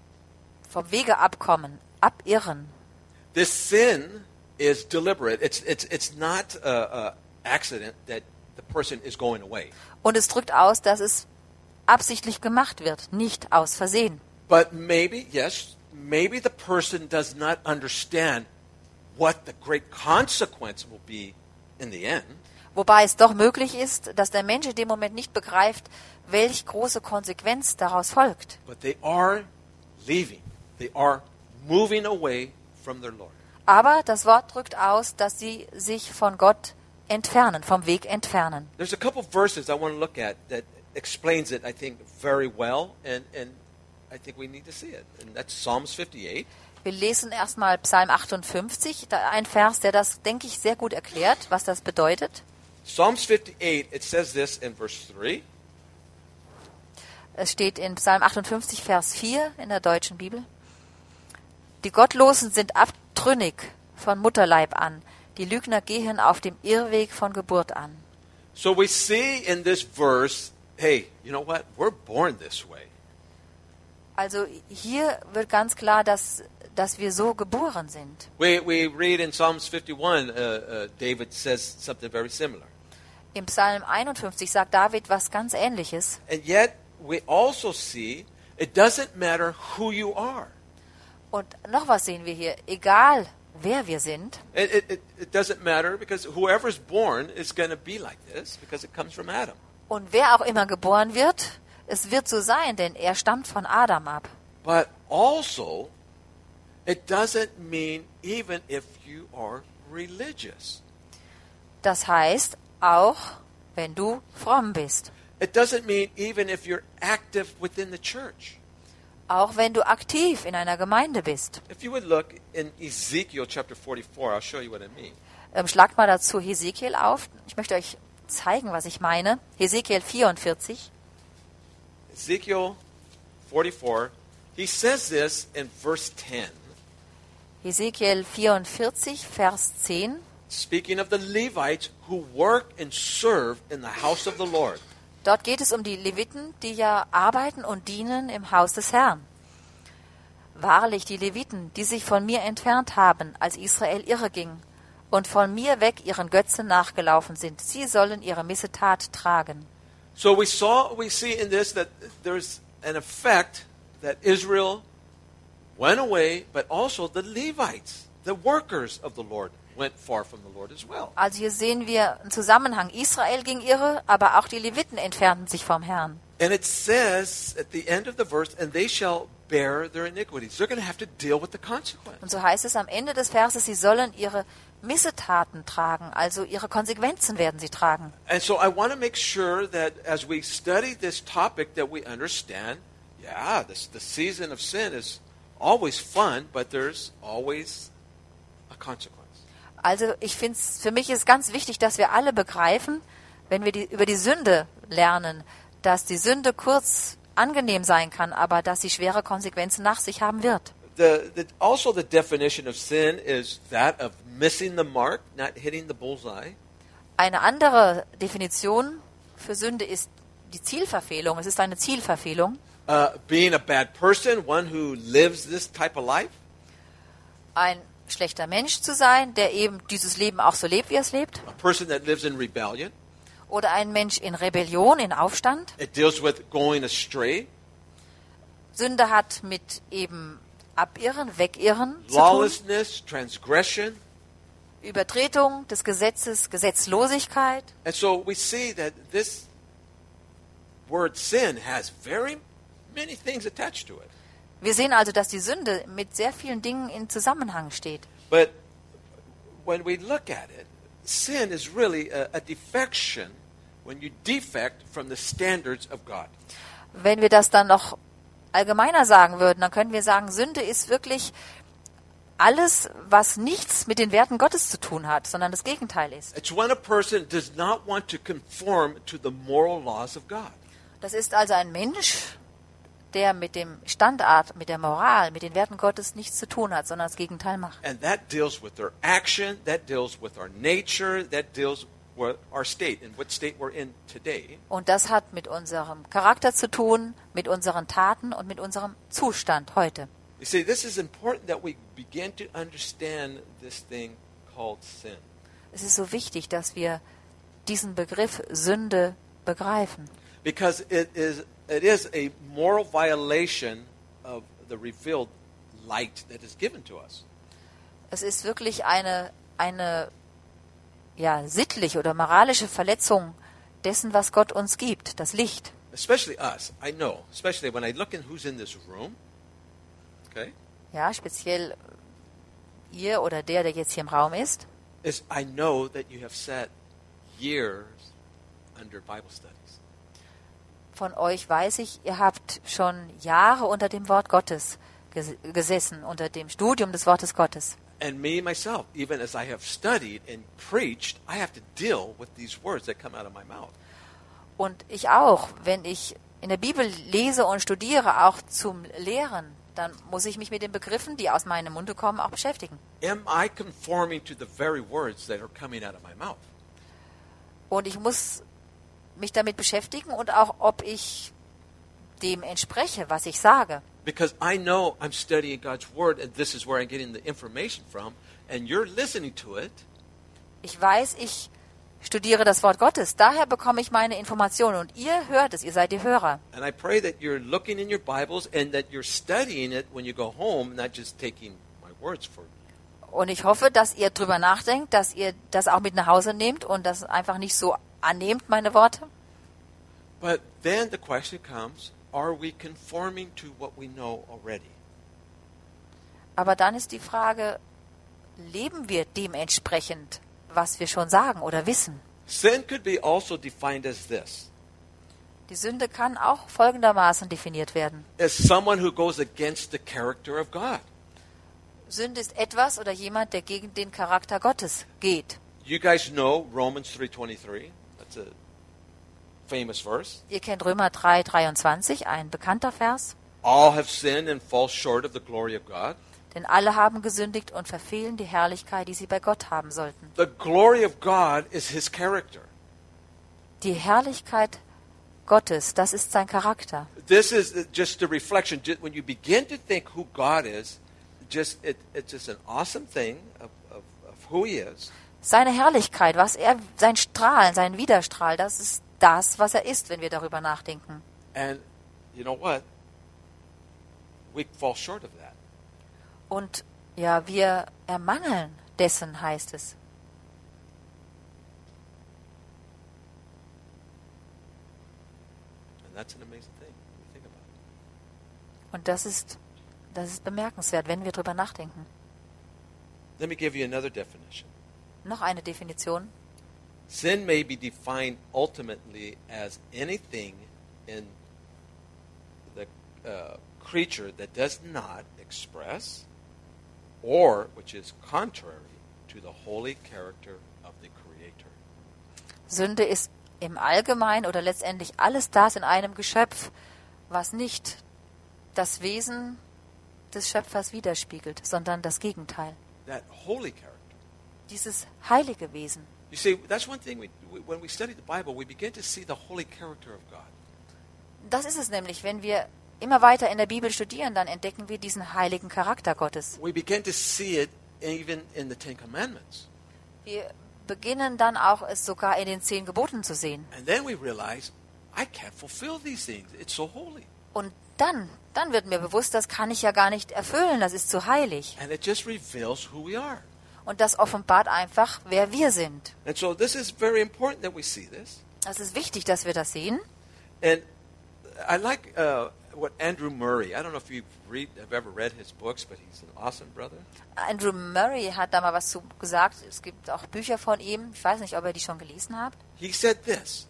vom Wege abkommen, abirren. This sin is deliberate. It's, it's, it's not an accident that the person is going away. Und es drückt aus, dass es absichtlich gemacht wird, nicht aus Versehen. But maybe, yes, maybe the person does not understand what the great consequence will be in the end. Wobei es doch möglich ist, dass der Mensch in dem Moment nicht begreift, welch große Konsequenz daraus folgt. But they are leaving. They are moving away from their Lord. Aber das Wort drückt aus, dass sie sich von Gott entfernen, vom Weg entfernen. There's a couple of verses I want to look at that explains it, I think, very well, and, and I think we need to see it. And that's Psalms fifty-eight. Wir lesen erstmal Psalm achtundfünfzig, da ein Vers, der das, denke ich, sehr gut erklärt, was das bedeutet. Psalms fifty-eight, it says this in verse three. Es steht in Psalm achtundfünfzig, Vers vier in der deutschen Bibel. Die Gottlosen sind abtrünnig von Mutterleib an. Die Lügner gehen auf dem Irrweg von Geburt an. So we see in this verse, hey, you know what? We're born this way. Also hier wird ganz klar, dass, dass wir so geboren sind. We, we read in Psalms fifty-one, uh, uh, David says something very similar. Im Psalm einundfünfzig sagt David was ganz Ähnliches. And yet we also see it doesn't matter who you are. Und noch was sehen wir hier. Egal, wer wir sind, It, it, it, it doesn't matter because whoever's born is going to be like this because it comes from Adam. und wer auch immer geboren wird, es wird so sein, denn er stammt von Adam ab. But also, it doesn't mean even if you are religious. Das heißt, auch wenn du fromm bist. It doesn't mean even if you're active within the church. Auch wenn du aktiv in einer Gemeinde bist. If you would look in Ezekiel chapter forty-four, I'll show you what I mean. Ähm, schlagt mal dazu Hesekiel auf. Ich möchte euch zeigen, was ich meine. Hesekiel vierundvierzig. Ezekiel forty-four, he says this in verse ten. Hesekiel vierundvierzig, Vers zehn. Speaking of the Levites who work and serve in the house of the Lord. Dort geht es um die Leviten, die ja arbeiten und dienen im Haus des Herrn. Wahrlich, die Leviten, die sich von mir entfernt haben, als Israel irre ging, und von mir weg ihren Götzen nachgelaufen sind, sie sollen ihre Missetat tragen. So we saw, we see in this that there's an effect that Israel went away, but also the Levites, the workers of the Lord, went far from the Lord as well. Also hier sehen wir einen Zusammenhang. Israel ging irre, aber auch die Leviten entfernten sich vom Herrn. And it says at the end of the verse, and they shall bear their iniquities. They're going to have to deal with the consequence. Und so heißt es am Ende des Verses, sie sollen ihre Missetaten tragen, also ihre Konsequenzen werden sie tragen. And so I want to make sure that as we study this topic that we understand, yeah, this, the season of sin is always fun, but there's always a consequence. Also ich finde es, für mich ist ganz wichtig, dass wir alle begreifen, wenn wir die, über die Sünde lernen, dass die Sünde kurz angenehm sein kann, aber dass sie schwere Konsequenzen nach sich haben wird. The, the, also the definition of sin is that of missing the mark, not hitting the bullseye. Eine andere Definition für Sünde ist die Zielverfehlung. Es ist eine Zielverfehlung. Uh, being a bad person, one who lives this type of life. Ein schlechter Mensch zu sein, der eben dieses Leben auch so lebt, wie er es lebt. A person that lives in rebellion. Oder ein Mensch in Rebellion, in Aufstand. It deals with going astray. Sünde hat mit eben Abirren, Wegirren zu tun. Lawlessness, transgression. Übertretung des Gesetzes, Gesetzlosigkeit. And so we see that this word sin has very many things attached to it. Wir sehen also, dass die Sünde mit sehr vielen Dingen in Zusammenhang steht. But when we look at it, sin is really a, a defection when you defect from the standards of God. Wenn wir das dann noch allgemeiner sagen würden, dann können wir sagen, Sünde ist wirklich alles, was nichts mit den Werten Gottes zu tun hat, sondern das Gegenteil ist. It's when a person does not want to conform to the moral laws of God. Das ist also ein Mensch, der mit dem Standard, mit der Moral, mit den Werten Gottes nichts zu tun hat, sondern das Gegenteil macht. And that deals with their action, that deals with our nature, that deals with our state, and what state we're in today. Und das hat mit unserem Charakter zu tun, mit unseren Taten und mit unserem Zustand heute. You see, this is important that we begin to understand this thing called sin. Es ist so wichtig, dass wir diesen Begriff Sünde begreifen. Because it is it is a moral violation of the revealed light that is given to us. Es ist wirklich eine, eine ja, sittliche oder moralische Verletzung dessen, was Gott uns gibt, das Licht. Especially us, I know. Especially when I look in who's in this room. Okay? Ja, speziell ihr oder der, der jetzt hier im Raum ist. Is I know that you have sat years under Bible studies. Von euch weiß ich, ihr habt schon Jahre unter dem Wort Gottes ges- gesessen, unter dem Studium des Wortes Gottes. And me myself, even as I have studied and preached, I have to deal with these words that come out of my mouth. Und ich auch, wenn ich in der Bibel lese und studiere, auch zum Lehren, dann muss ich mich mit den Begriffen, die aus meinem Munde kommen, auch beschäftigen. Am I conforming to the very words that are coming out of my mouth? Und ich muss mich damit beschäftigen und auch, ob ich dem entspreche, was ich sage. Because I know I'm studying God's Word and this is where I'm getting the information from, and you're listening to it. Ich weiß, ich studiere das Wort Gottes, daher bekomme ich meine Informationen und ihr hört es, ihr seid die Hörer. And I pray that you're looking in your Bibles and that you're studying it when you go home, not just taking my words for it. Und ich hoffe, dass ihr drüber nachdenkt, dass ihr das auch mit nach Hause nehmt und das einfach nicht so annehmt, meine Worte. But then the question comes, are we conforming to what we know already? Aber dann ist die Frage, leben wir dementsprechend, was wir schon sagen oder wissen? Sin could be also defined as this. Die Sünde kann auch folgendermaßen definiert werden. As someone who goes against the character of God. Sünde ist etwas oder jemand, der gegen den Charakter Gottes geht. You guys know Romans three twenty-three. That's a famous verse. Ihr kennt Römer drei dreiundzwanzig, ein bekannter Vers. All have sinned and fall short of the glory of God. Denn alle haben gesündigt und verfehlen die Herrlichkeit, die sie bei Gott haben sollten. The glory of God is His character. Die Herrlichkeit Gottes, das ist sein Charakter. This is just a reflection. Ju- When you begin to think who God is, just it, it's just an awesome thing of, of, of who He is. Seine Herrlichkeit, was er, sein Strahlen, sein Widerstrahl, das ist das, was er ist, wenn wir darüber nachdenken. And you know what? We fall short of that. Und ja, wir ermangeln dessen, heißt es. And that's an amazing thing when you think about it. Und das ist, das ist bemerkenswert, wenn wir darüber nachdenken. Let me give you another definition. Noch eine Definition. Sin may be defined ultimately as anything in the uh, creature that does not express or which is contrary to the holy character of the Creator. Sünde ist im Allgemeinen oder letztendlich alles das in einem Geschöpf, was nicht das Wesen des Schöpfers widerspiegelt, sondern das Gegenteil. That holy character. Dieses heilige Wesen. You see, that's one thing. We, we, when we study the Bible, we begin to see the holy character of God. Das ist es nämlich, wenn wir immer weiter in der Bibel studieren, dann entdecken wir diesen heiligen Charakter Gottes. We begin to see it even in the Ten Commandments. Wir beginnen dann auch es sogar in den zehn Geboten zu sehen. And then we realize, I can't fulfill these things. It's so holy. Und dann, dann wird mir bewusst, das kann ich ja gar nicht erfüllen, das ist zu heilig. And it just reveals who we are. Und das offenbart einfach, wer wir sind. And so this is very important that we see this. Es ist wichtig, dass wir das sehen. And I like uh, what Andrew Murray, I don't know if you've read, have ever read his books, but he's an awesome brother. Andrew Murray hat da mal was zu gesagt. Es gibt auch Bücher von ihm. Ich weiß nicht, ob ihr die schon gelesen habt. He said this,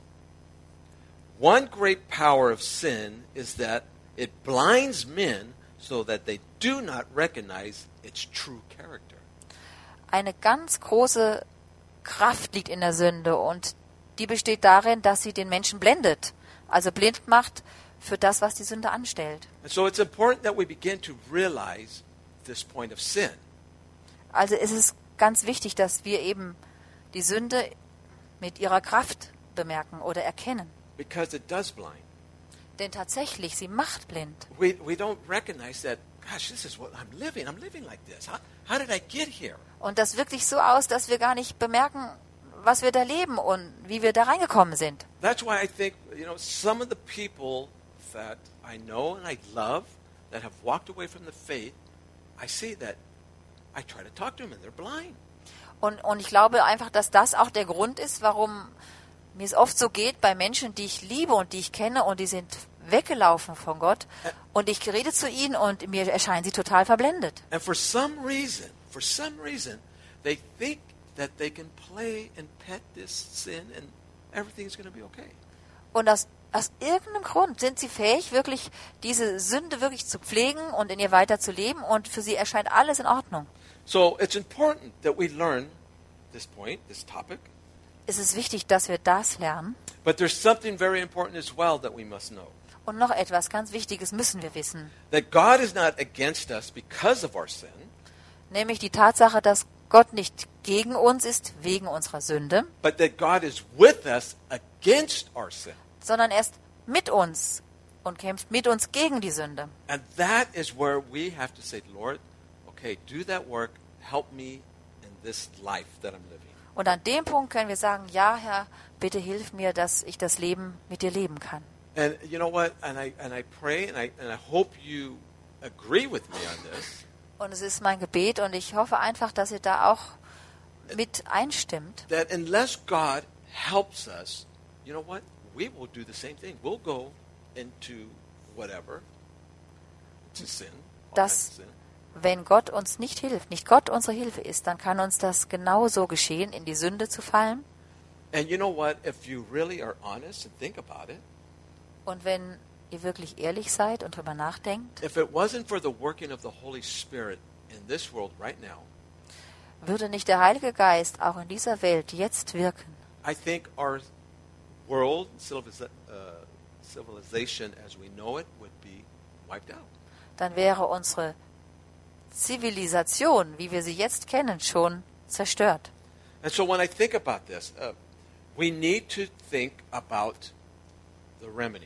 one great power of sin is that it blinds men so that they do not recognize its true character. Eine ganz große Kraft liegt in der Sünde und die besteht darin, dass sie den Menschen blendet, also blind macht für das, was die Sünde anstellt. And so it's important that we begin to realize this point of sin. Also ist es ganz wichtig, dass wir eben die Sünde mit ihrer Kraft bemerken oder erkennen. Because it does blind. Denn tatsächlich, sie macht blind. We, we don't recognize that, gosh, this is what I'm living. I'm living like this. How, how did I get here? Und das wirkt sich so aus, dass wir gar nicht bemerken, was wir da leben und wie wir da reingekommen sind. That's why I think, you know, some of the people that I know and I love that have walked away from the faith, I see that I try to talk to them and they're blind. Und, und ich glaube einfach, dass das auch der Grund ist, warum mir es oft so geht bei Menschen, die ich liebe und die ich kenne und die sind weggelaufen von Gott und ich rede zu ihnen und mir erscheinen sie total verblendet. And for some reason, for some reason, they think that they can play and pet this sin and everything's going to be okay. Und aus, aus irgendeinem Grund sind sie fähig, wirklich diese Sünde wirklich zu pflegen und in ihr weiterzuleben und für sie erscheint alles in Ordnung. So it's important that we learn this point, this topic. Es ist wichtig, dass wir das lernen. But there's something very important as well that we must know. Und noch etwas ganz Wichtiges müssen wir wissen. That God is not against us because of our sin. Nämlich die Tatsache, dass Gott nicht gegen uns ist wegen unserer Sünde, But that God is with us against our sin. sondern er ist mit uns und kämpft mit uns gegen die Sünde. And that is where we have to say, Lord, okay, do that work, help me in this life that I'm living. Und an dem Punkt können wir sagen, ja, Herr, bitte hilf mir, dass ich das Leben mit dir leben kann. And you know what? And I and I pray and I and I hope you agree with me on this. Und es ist mein Gebet und ich hoffe einfach, dass ihr da auch mit einstimmt. That unless God helps us, you know what? We will do the same thing. We'll go into whatever to sin. all Das kinds of sin. Wenn Gott uns nicht hilft, nicht Gott unsere Hilfe ist, dann kann uns das genauso geschehen, in die Sünde zu fallen. And you know what? If you really are honest and think about it, Und wenn ihr wirklich ehrlich seid und drüber nachdenkt, if it wasn't for the working of the Holy Spirit in this world right now, würde nicht der Heilige Geist auch in dieser Welt jetzt wirken, I think our world, civilisa- uh, civilization as we know it, would be wiped out. dann wäre unsere Zivilisation, wie wir sie jetzt kennen, schon zerstört. And so when I think about this, uh, we need to think about the remedy.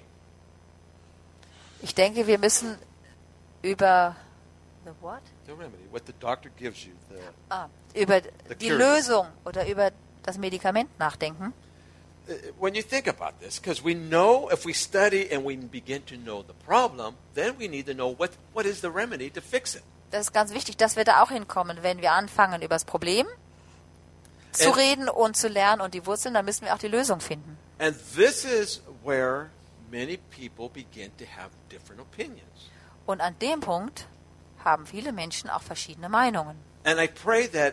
Ich denke, wir müssen über the what? The remedy, what the doctor gives you. The, Ah, über The die cure. Lösung oder über das Medikament nachdenken. uh, when you think about this, because we know if we study and we begin to know the problem, then we need to know what, what is the remedy to fix it. Das ist ganz wichtig, dass wir da auch hinkommen, wenn wir anfangen, über das Problem zu And- reden und zu lernen und die Wurzeln, dann müssen wir auch die Lösung finden. And this is where many people begin to have different opinions. Und an dem Punkt haben viele Menschen auch verschiedene Meinungen. And I pray that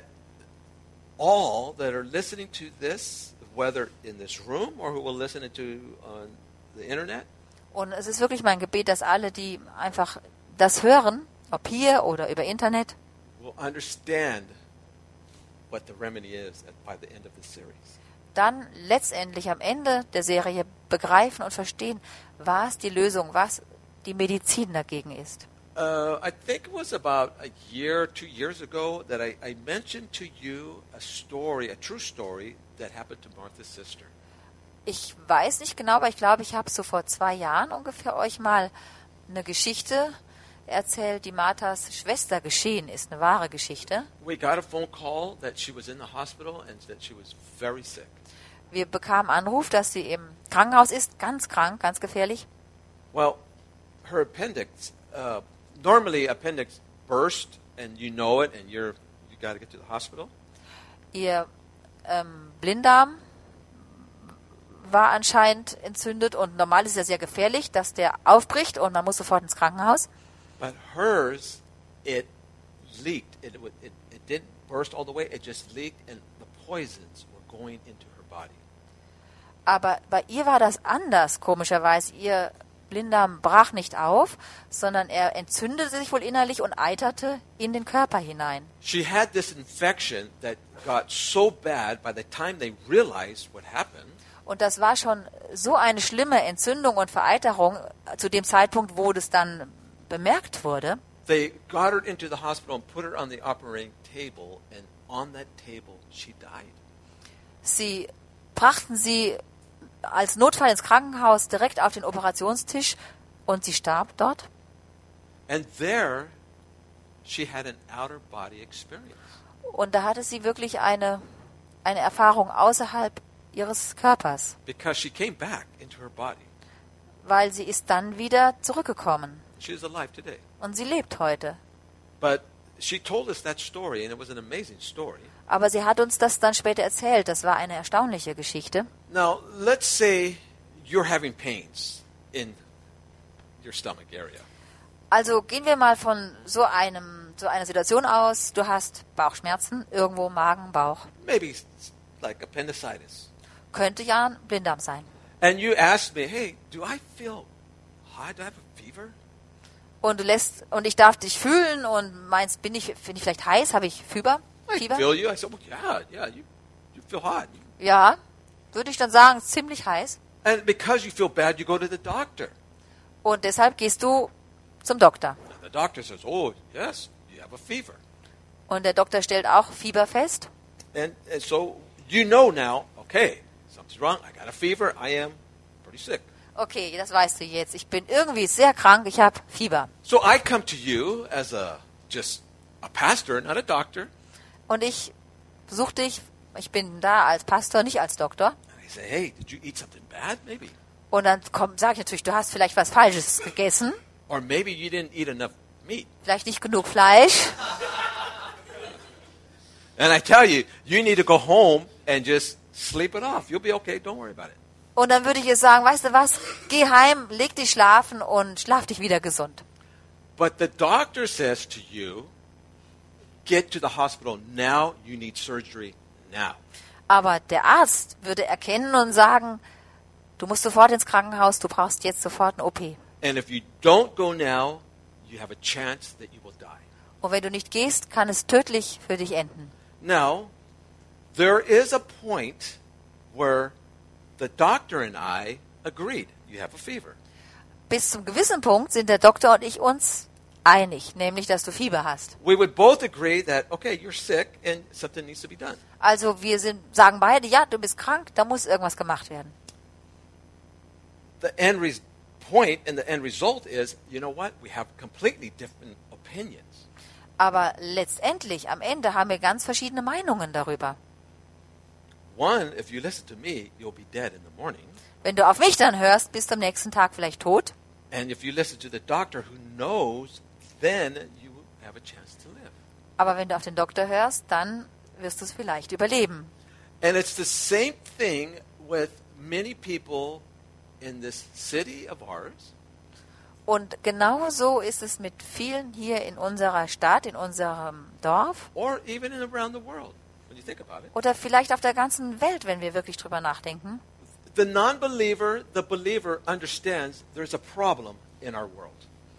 all that are listening to this, whether in this room or who will listen to on the internet, Und es ist wirklich mein Gebet, dass alle, die einfach das hören, ob hier oder über Internet, will understand what the remedy is at, by the end of the series. dann letztendlich am Ende der Serie begreifen und verstehen, was die Lösung, was die Medizin dagegen ist. Uh, I think it was about a year, two years ago, that I, I mentioned to you a story, a true story that happened to Martha's sister. Ich weiß nicht genau, aber ich glaube, ich habe so vor zwei Jahren ungefähr euch mal eine Geschichte erzählt, die Marthas Schwester geschehen ist, eine wahre Geschichte. We got a phone call that she was in the hospital and that she was very sick. Wir bekamen Anruf, dass sie im Krankenhaus ist, ganz krank, ganz gefährlich. Well, her appendix, uh, normally appendix burst and you know it and you're you got to get to the hospital. Ihr ähm, Blinddarm war anscheinend entzündet und normal ist es ja sehr gefährlich, dass der aufbricht und man muss sofort ins Krankenhaus. But hers, it leaked. It, it, it didn't burst all the way. It just leaked and the poisons were going into her body. Aber bei ihr war das anders, komischerweise. Ihr Blinddarm brach nicht auf, sondern er entzündete sich wohl innerlich und eiterte in den Körper hinein. She had this infection that got so bad by the time they realized what happened. Und das war schon so eine schlimme Entzündung und Vereiterung zu dem Zeitpunkt, wo das dann bemerkt wurde. They got her into the hospital and put her on the operating table, and on that table she died. Sie brachten sie als Notfall ins Krankenhaus direkt auf den Operationstisch und sie starb dort. And there she had an outer body experience. Und da hatte sie wirklich eine, eine Erfahrung außerhalb ihres Körpers, Because she came back into her body. weil sie ist dann wieder zurückgekommen She is alive today. und sie lebt heute. But she told us that story, and it was an amazing story. Aber sie hat uns das dann später erzählt. Das war eine erstaunliche Geschichte. Now, let's say you're having pains in your stomach area. Also gehen wir mal von so einem so einer Situation aus. Du hast Bauchschmerzen, irgendwo Magen, Bauch. Maybe it's like appendicitis. Könnte ja ein Blinddarm sein. And you asked me, hey, do I feel hot? Do I have a fever? Und du lässt und ich darf dich fühlen und meinst, bin ich, bin ich vielleicht heiß? Habe ich Fieber? I Fieber? feel you. I said, well, yeah, yeah, you, you feel hot. Ja, würde ich dann sagen, ziemlich heiß. And because you feel bad, you go to the doctor. Und deshalb gehst du zum Doktor. And the doctor says, oh, yes, you have a fever. Und der Doktor stellt auch Fieber fest. And, and so you know now, okay, something's wrong. I got a fever. I am pretty sick. Okay, das weißt du jetzt. Ich bin irgendwie sehr krank. Ich habe Fieber. So I come to you as a just a pastor, not a doctor. Und ich besuche dich. Ich bin da als Pastor, nicht als Doktor. And I say, hey, did you eat something bad? Maybe. Und dann sage ich natürlich, du hast vielleicht was Falsches gegessen. Or maybe you didn't eat enough meat. Vielleicht nicht genug Fleisch. And I tell you, you need to go home and just sleep it off. You'll be okay. Don't worry about it. Und dann würde ich ihr sagen, weißt du was, geh heim, leg dich schlafen und schlaf dich wieder gesund. But the doctor says to you, get to the hospital now. You need surgery now. Aber der Arzt würde erkennen und sagen, du musst sofort ins Krankenhaus, du brauchst jetzt sofort eine O P. And if you don't go now, you have a chance that you will die. Und wenn du nicht gehst, kann es tödlich für dich enden. Now, there is a point where the doctor and I agreed. You have a fever. Bis zum gewissen Punkt sind der Doktor und ich uns einig, nämlich, dass du Fieber hast. We would both agree that, okay, you're sick and something needs to be done. Also wir sind, sagen beide, ja, du bist krank, da muss irgendwas gemacht werden. The end res- point and the end result is, you know what? We have completely different opinions. Aber letztendlich, am Ende, haben wir ganz verschiedene Meinungen darüber. One, if you listen to me, you'll be dead in the morning. Wenn du auf mich dann hörst, bist du am nächsten Tag vielleicht tot. And if you listen to the doctor who knows, then you have a chance to live. Aber wenn du auf den Doktor hörst, dann wirst du es vielleicht überleben. And it's the same thing with many people in this city of ours. Und genau so ist es mit vielen hier in unserer Stadt, in unserem Dorf Or even in around the world, when you think about it. oder vielleicht auf der ganzen Welt, wenn wir wirklich drüber nachdenken. The non-believer, the believer understands there's a problem in our world.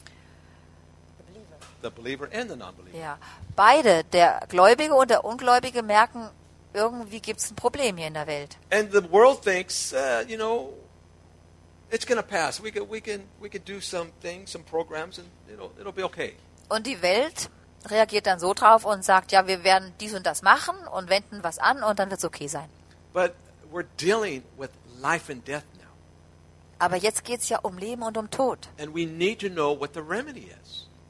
The believer and the non-believer. Ja, beide, der Gläubige und der Ungläubige, merken, irgendwie gibt es ein Problem hier in der Welt. And the world thinks, uh, you know, it's going to pass. We can, we can, we can do some things, some programs, and it'll, it'll be okay. Und die Welt reagiert dann so drauf und sagt, ja, wir werden dies und das machen und wenden was an und dann wird es okay sein. But we're dealing with life and death now. Aber jetzt geht es ja um Leben und um Tod. And we need to know what the remedy is.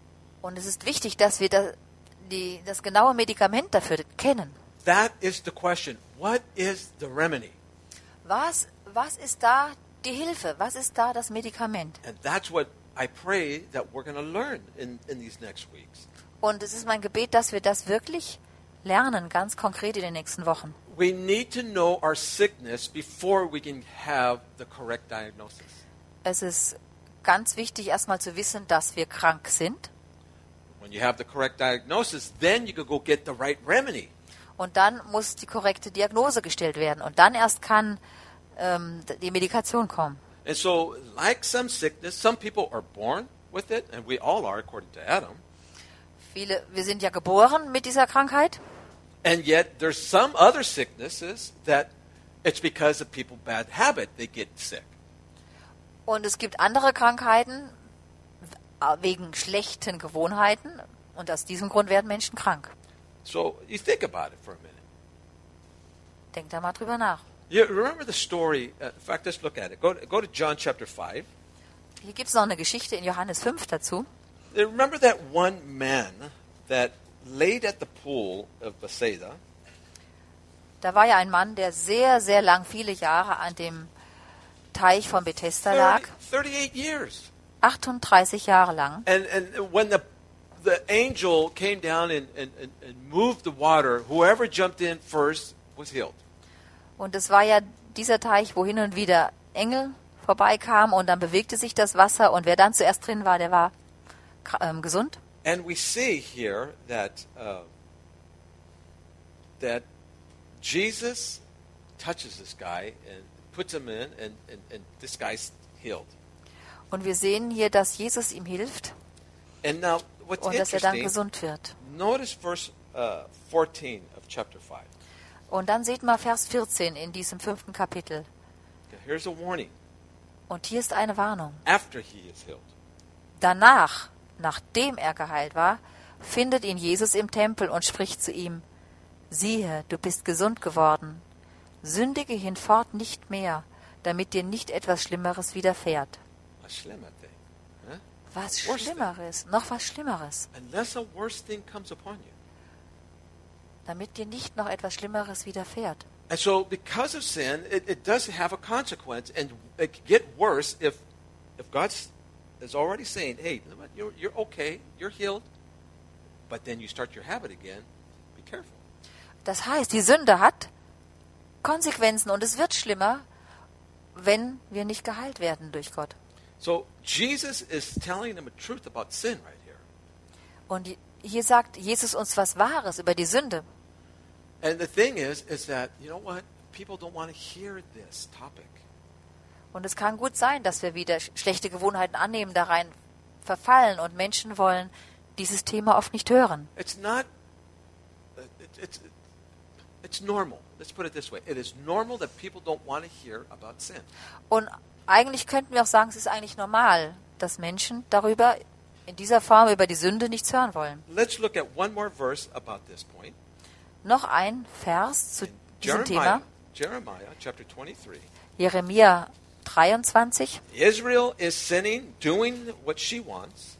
Und es ist wichtig, dass wir das, die, das genaue Medikament dafür kennen. That is the question. What is the remedy? Was, was ist da die Hilfe? Was ist da das Medikament? And that's what I pray that we're going to learn in, in these next weeks. Und es ist mein Gebet, dass wir das wirklich lernen, ganz konkret in den nächsten Wochen. We need to know our sickness before we can have the correct diagnosis. Es ist ganz wichtig, erstmal zu wissen, dass wir krank sind. When you have the correct diagnosis, then you can go get the right remedy. Und dann muss die korrekte Diagnose gestellt werden. Und dann erst kann ähm, die Medikation kommen. And so, like some sickness, some people are born with it, and we all are, according to Adam. Viele, wir sind ja geboren mit dieser Krankheit. And yet, there's some other sicknesses that it's because of people's bad habit they get sick. Und es gibt andere Krankheiten wegen schlechten Gewohnheiten. Und aus diesem Grund werden Menschen krank. So, you think about it for a minute. Denkt da mal drüber nach. You remember the story, uh, in fact, let's look at it. Go, go to John chapter five. Hier gibt es noch eine Geschichte in Johannes fünf dazu. Remember that one man that laid at the pool of Bethesda? Da war ja ein Mann, der sehr, sehr lang, viele Jahre an dem Teich von Bethesda lag. thirty-eight years. achtunddreißig Jahre lang. And, and when the, the angel came down and, and, and, and moved the water, whoever jumped in first was healed. Und es war ja dieser Teich, wo hin und wieder Engel vorbeikamen und dann bewegte sich das Wasser und wer dann zuerst drin war, der war ähm, gesund. And we see here that uh, that Jesus touches this guy and puts him in, and, and, and this guy's healed. Und wir sehen hier, dass Jesus ihm hilft And now, what's und dass er dann interesting, gesund wird. notice verse uh, fourteen of chapter five. Und dann seht mal Vers vierzehn in diesem fünften Kapitel. Okay, here's a warning. Und hier ist eine Warnung. After he is healed. Danach, nachdem er geheilt war, findet ihn Jesus im Tempel und spricht zu ihm: Siehe, du bist gesund geworden. Sündige hinfort nicht mehr, damit dir nicht etwas Schlimmeres widerfährt. A schlimmer thing. Huh? Was Worse Schlimmeres, noch was Schlimmeres, Unless a worse thing comes upon you. damit dir nicht noch etwas Schlimmeres widerfährt. And so, because of sin, it, it does have a consequence, and it can get worse if, if God is already saying, "Hey, you're you're okay, you're healed," but then you start your habit again. Be careful. Das heißt, die Sünde hat Konsequenzen und es wird schlimmer, wenn wir nicht geheilt werden durch Gott. So Jesus is telling them a truth about sin right here. Und hier sagt Jesus uns was Wahres über die Sünde. And the thing is, is that, you know what? People don't want to hear this topic. Und es kann gut sein, dass wir wieder sch- schlechte Gewohnheiten annehmen, da rein verfallen und Menschen wollen dieses Thema oft nicht hören. It's not, uh, it, it's, it's normal. Let's put it this way. It is normal that people don't want to hear about sin. Und eigentlich könnten wir auch sagen, es ist eigentlich normal, dass Menschen darüber in dieser Form über die Sünde nichts hören wollen. Let's look at one more verse about this point. Noch ein Vers zu diesem Jeremiah, Thema. Jeremiah chapter twenty-three. Jeremia dreiundzwanzig. Israel is sinning, doing what she wants.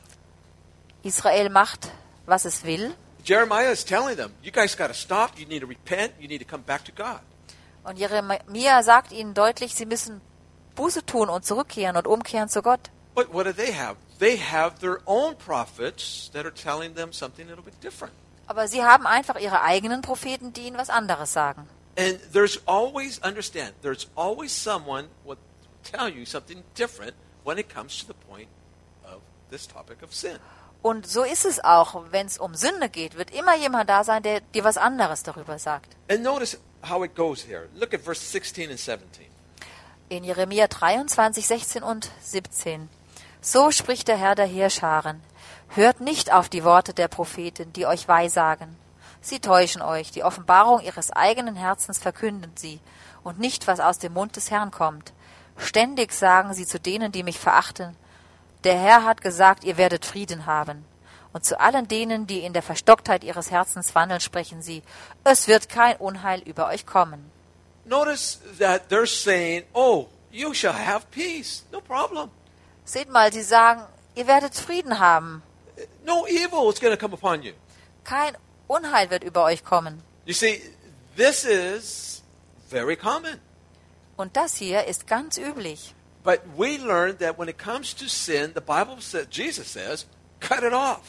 Israel macht, was es will. Jeremiah is telling them, you guys got to stop. You need to repent. You need to come back to God. Und Jeremia sagt ihnen deutlich, sie müssen Buße tun und zurückkehren und umkehren zu Gott. But what do they have? They have their own prophets that are telling them something a little bit different. Aber sie haben einfach ihre eigenen Propheten, die ihnen was anderes sagen. And there's always, understand, there's always someone will tell you something different when it comes to the point of this topic of sin. Und so ist es auch, wenn es um Sünde geht, wird immer jemand da sein, der dir was anderes darüber sagt. And notice how it goes here. Look at verse sixteen and seventeen. In Jeremia dreiundzwanzig, sechzehn und siebzehn. So spricht der Herr der Heerscharen: Hört nicht auf die Worte der Propheten, die euch weissagen. Sie täuschen euch, die Offenbarung ihres eigenen Herzens verkünden sie, und nicht, was aus dem Mund des Herrn kommt. Ständig sagen sie zu denen, die mich verachten: Der Herr hat gesagt, ihr werdet Frieden haben. Und zu allen denen, die in der Verstocktheit ihres Herzens wandeln, sprechen sie: Es wird kein Unheil über euch kommen. Notice that they're saying, oh, you shall have peace. No problem. Seht mal, sie sagen, ihr werdet Frieden haben. no evil is going to come upon you. Kein Unheil wird über euch kommen. You see, this is very common. Und das hier ist ganz üblich. But we learn that when it comes to sin, the Bible says, Jesus says, cut it off.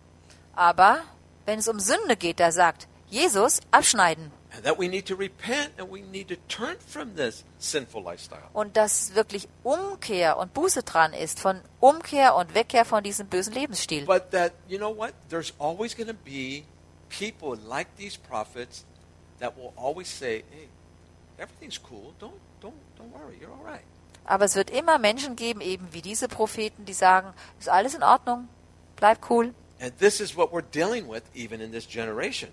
Aber wenn es um Sünde geht, da sagt Jesus, abschneiden. And that we need to repent and we need to turn from this sinful lifestyle. Und dass wirklich Umkehr und Buße dran ist, von Umkehr und Wegkehr von diesem bösen Lebensstil. But that, you know what? There's always going to be people like these prophets that will always say, hey, everything's cool. Don't, don't, don't worry. You're all right. Aber es wird immer Menschen geben, eben wie diese Propheten, die sagen, ist alles in Ordnung, bleib cool. And this is what we're dealing with even in this generation.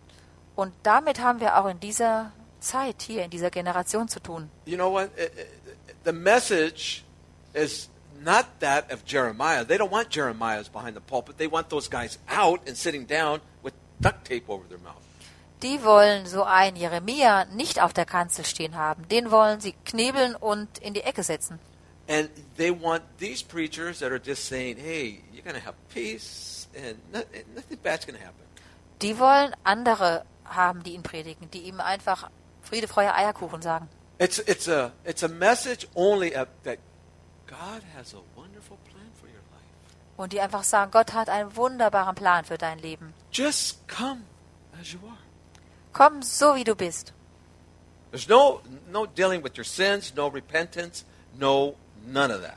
Und damit haben wir auch in dieser Zeit hier, in dieser Generation zu tun. You know what? The message is not that of Jeremiah. They don't want Jeremiah's behind the pulpit. They want those guys out and sitting down with duct tape over their mouth. Die wollen so einen Jeremia nicht auf der Kanzel stehen haben. Den wollen sie knebeln und in die Ecke setzen. And they want these preachers that are just saying, hey, you're going to have peace and nothing, nothing bad's going to happen. Die wollen andere haben, die ihn predigen, die ihm einfach Friede, Freude, Eierkuchen sagen. It's, it's, a, it's a message only of, that God has a wonderful plan for your life. Und die einfach sagen, Gott hat einen wunderbaren Plan für dein Leben. Just come as you are. Komm so, wie du bist. There's no, no dealing with your sins, no repentance, no none of that.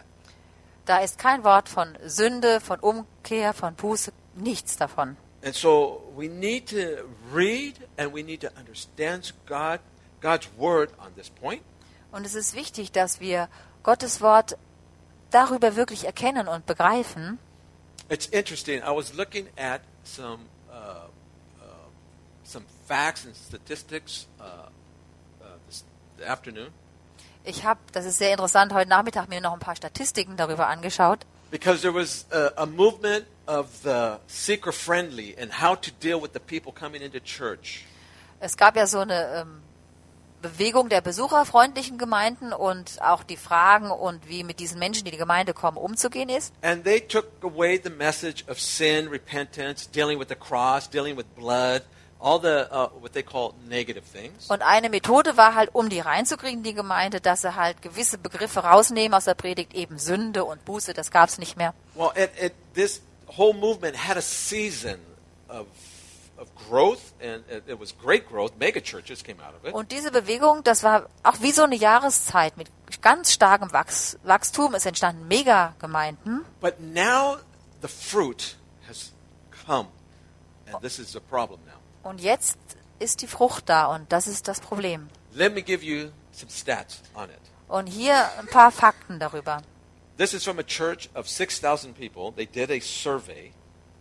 Da ist kein Wort von Sünde, von Umkehr, von Buße, nichts davon. And so we need to read and we need to understand God, God's word on this point. Und es ist wichtig, dass wir Gottes Wort darüber wirklich erkennen und begreifen. It's interesting. I was looking at some uh, uh, some facts and statistics uh, uh, this afternoon. Ich habe, das ist sehr interessant, heute Nachmittag mir noch ein paar Statistiken darüber angeschaut. Because there was a, a movement of the seeker-friendly and how to deal with the people coming into church. Es gab ja so eine ähm, Bewegung der besucherfreundlichen Gemeinden und auch die Fragen und wie mit diesen Menschen, die in die Gemeinde kommen, umzugehen ist. And they took away the message of sin, repentance, dealing with the cross, dealing with blood, all the uh, what they call negative things. Und eine Methode war halt, um die reinzukriegen, die Gemeinde, dass sie halt gewisse Begriffe rausnehmen aus der Predigt, eben Sünde und Buße, das gab es nicht mehr. Well, it, it, this whole movement had a season of of growth, and it, it was great growth. Mega churches came out of it. Und diese Bewegung, das war auch wie so eine Jahreszeit mit ganz starkem Wachs Wachstum. Es entstanden Megagemeinden. But now the fruit has come, and this is the problem now. Und jetzt ist die Frucht da und das ist das Problem. Let me give you some stats on it. Und hier ein paar Fakten darüber. This is from a church of six thousand people. They did a survey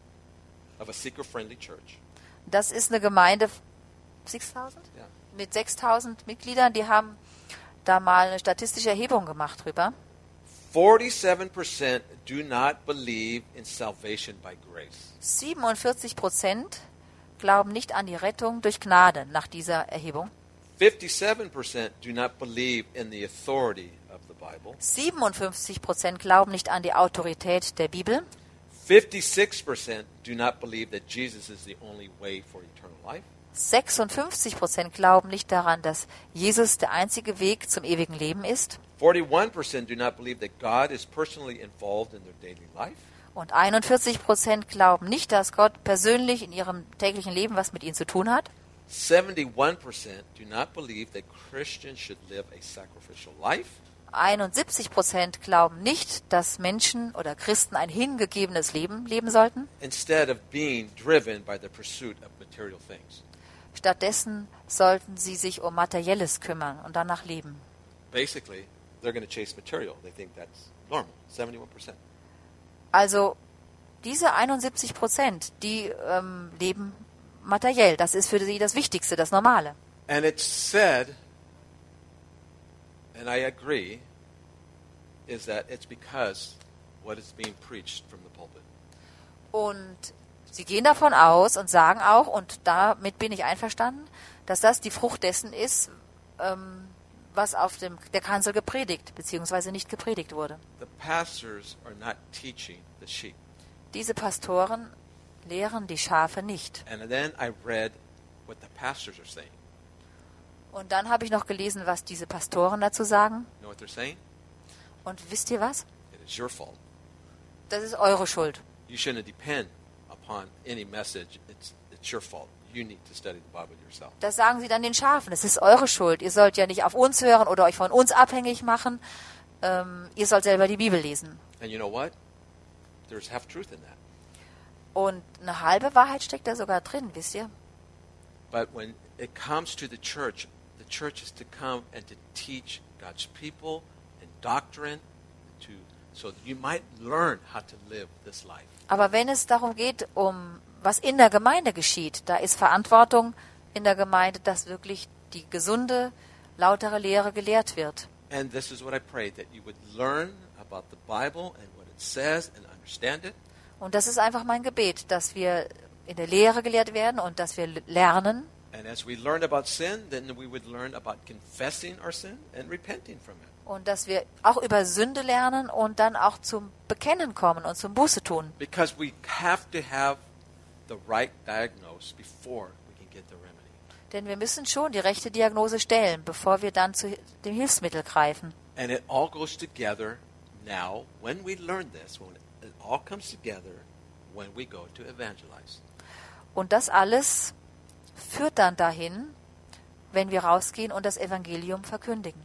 of a seeker-friendly church. Das ist eine Gemeinde sechstausend? Ja. Mit sechstausend Mitgliedern, die haben da mal eine statistische Erhebung gemacht drüber. forty-seven percent do not believe in salvation by grace. siebenundvierzig Prozent glauben nicht an die Rettung durch Gnade nach dieser Erhebung. fifty-seven percent do not believe in the authority of the Bible. siebenundfünfzig Prozent glauben nicht an die Autorität der Bibel. fifty-six percent do not believe that Jesus is the only way for eternal life. sechsundfünfzig Prozent glauben nicht daran, dass Jesus der einzige Weg zum ewigen Leben ist. forty-one percent do not believe that God is personally involved in their daily life. Und einundvierzig Prozent glauben nicht, dass Gott persönlich in ihrem täglichen Leben was mit ihnen zu tun hat. seventy-one percent do not believe that Christians should live a sacrificial life. einundsiebzig Prozent glauben nicht, dass Menschen oder Christen ein hingegebenes Leben leben sollten. Instead of being driven by the pursuit of material things. Stattdessen sollten sie sich um Materielles kümmern und danach leben. Basically, they're going to chase material. They think that's normal. seventy-one percent. Also diese einundsiebzig Prozent, die ähm, leben materiell. Das ist für sie das Wichtigste, das Normale. And it's said, and I agree, is that it's because what is being preached from the pulpit. Und sie gehen davon aus und sagen auch, und damit bin ich einverstanden, dass das die Frucht dessen ist, ähm, was auf dem, der Kanzel gepredigt bzw. nicht gepredigt wurde. The pastors are not teaching the sheep. diese Pastoren lehren die Schafe nicht. And then I read what the pastors are saying. Und dann habe ich noch gelesen, was diese Pastoren dazu sagen. You know what they're saying? Und wisst ihr was? It is your fault. Das ist eure Schuld. You shouldn't depend upon any message. It's it's your fault. You need to study the Bible yourself. Das sagen sie dann den Schafen. Es ist eure Schuld. Ihr sollt ja nicht auf uns hören oder euch von uns abhängig machen. Ähm, ihr sollt selber die Bibel lesen. And you know what? There's half truth in that. Und eine halbe Wahrheit steckt da sogar drin, wisst ihr? But when it comes to the church, the church is to come and to teach God's people in doctrine, to so that you might learn how to live this life. Aber wenn es darum geht, um was in der Gemeinde geschieht, da ist Verantwortung in der Gemeinde, dass wirklich die gesunde, lautere Lehre gelehrt wird. And this is what I pray, that you would learn about the Bible and what it says and understand it. Und das ist einfach mein Gebet, dass wir in der Lehre gelehrt werden und dass wir lernen. And as we learn about sin, then we would learn about confessing our sin and repenting from it. Und dass wir auch über Sünde lernen und dann auch zum Bekennen kommen und zum Buße tun. Because we have to have the right diagnosis before we can get the remedy. Denn wir müssen schon die rechte Diagnose stellen, bevor wir dann zu dem Hilfsmittel greifen. And it all goes together now when we learn this, when it all comes together when we go to evangelize. Und das alles führt dann dahin, wenn wir rausgehen und das Evangelium verkündigen.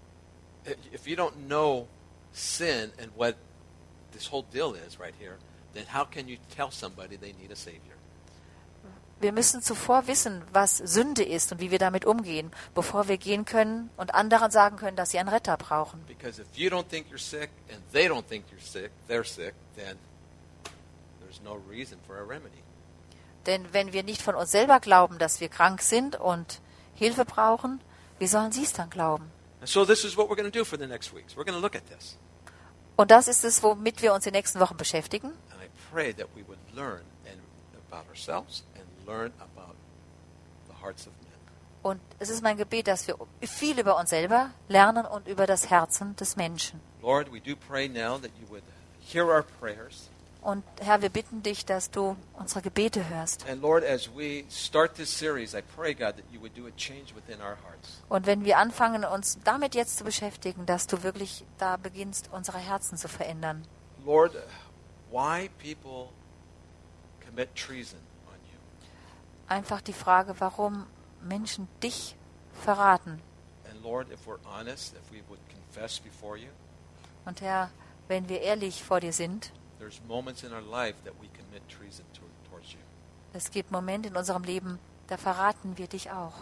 If you don't know sin and what this whole deal is right here, then how can you tell somebody they need a Savior? Wir müssen zuvor wissen, was Sünde ist und wie wir damit umgehen, bevor wir gehen können und anderen sagen können, dass sie einen Retter brauchen. Because if you don't think you're sick and they don't think you're sick, they're sick, then there's no reason for a remedy. Denn wenn wir nicht von uns selber glauben, dass wir krank sind und Hilfe brauchen, wie sollen sie es dann glauben? And so this is what we're going to do for the next weeks. We're going to look at this. Und das ist es, womit wir uns die nächsten Wochen beschäftigen. And I pray that we would learn and about ourselves and learn about the hearts of men. Und es ist mein Gebet, dass wir viel über uns selber lernen und über das Herzen des Menschen. Lord, we do pray now that you would hear our prayers. Und Herr, wir bitten dich, dass du unsere Gebete hörst. And Lord, as we start this series, I pray, God, that you would do a change within our hearts. Und wenn wir anfangen, uns damit jetzt zu beschäftigen, dass du wirklich da beginnst, unsere Herzen zu verändern. Lord, why people commit treason on you? Einfach die Frage, warum Menschen dich verraten. And Lord, if we're honest, if we would confess before you, Und Herr, wenn wir ehrlich vor dir sind, there's moments in our life that we commit treason to, towards you. es gibt Momente in unserem Leben, da verraten wir dich auch.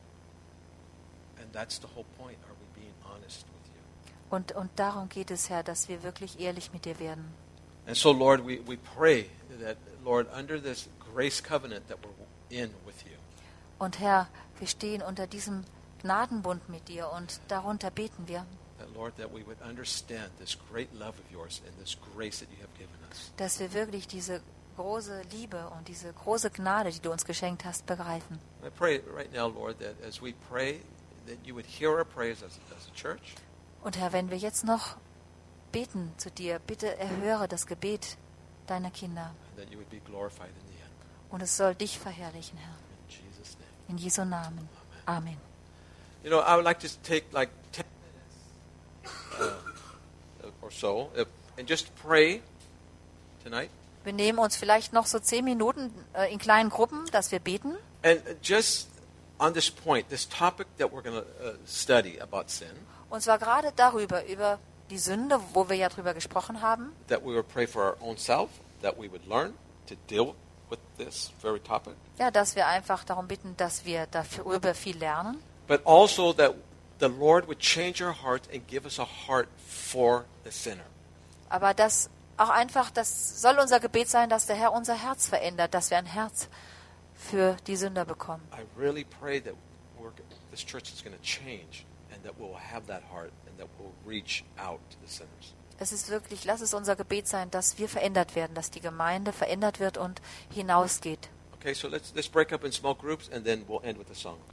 And that's the whole point. Are we being honest with you? Und, und darum geht es, Herr, dass wir wirklich ehrlich mit dir werden. And so, Lord, we, we pray that, Lord, under this grace covenant that we're in with you, Und Herr, wir stehen unter diesem Gnadenbund mit dir und darunter beten wir, that, Lord, that we would understand this great love of yours and this grace that you have given us. dass wir wirklich diese große Liebe und diese große Gnade, die du uns geschenkt hast, begreifen. I pray right now, Lord, that as we pray, that you would hear our prayers as, as a church. Und Herr, wenn wir jetzt noch beten zu dir, bitte erhöre das Gebet deiner Kinder. And that you would be glorified in the end. Und es soll dich verherrlichen, Herr. In Jesus' name. In Jesu Namen. Amen. You know, I would like to take like ten minutes uh, or so uh, and just pray tonight. Wir nehmen uns vielleicht noch so zehn Minuten äh, in kleinen Gruppen, dass wir beten. And just on this point, this topic that we're going to uh, study about sin, Und zwar gerade darüber, über die Sünde, wo wir ja drüber gesprochen haben. that we would pray for our own self, that we would learn to deal with this very topic, Ja, dass wir einfach darum bitten, dass wir darüber viel lernen. but also that the Lord would change our hearts and give us a heart for the sinner. Aber das auch einfach, das soll unser Gebet sein, dass der Herr unser Herz verändert, dass wir ein Herz für die Sünder bekommen. I really pray that we're, this church is going to change and that we'll have that heart and that we'll reach out to the sinners. Es ist wirklich, lass es unser Gebet sein, dass wir verändert werden, dass die Gemeinde verändert wird und hinausgeht. Okay, so let's let's break up in small groups and then we'll end with a song.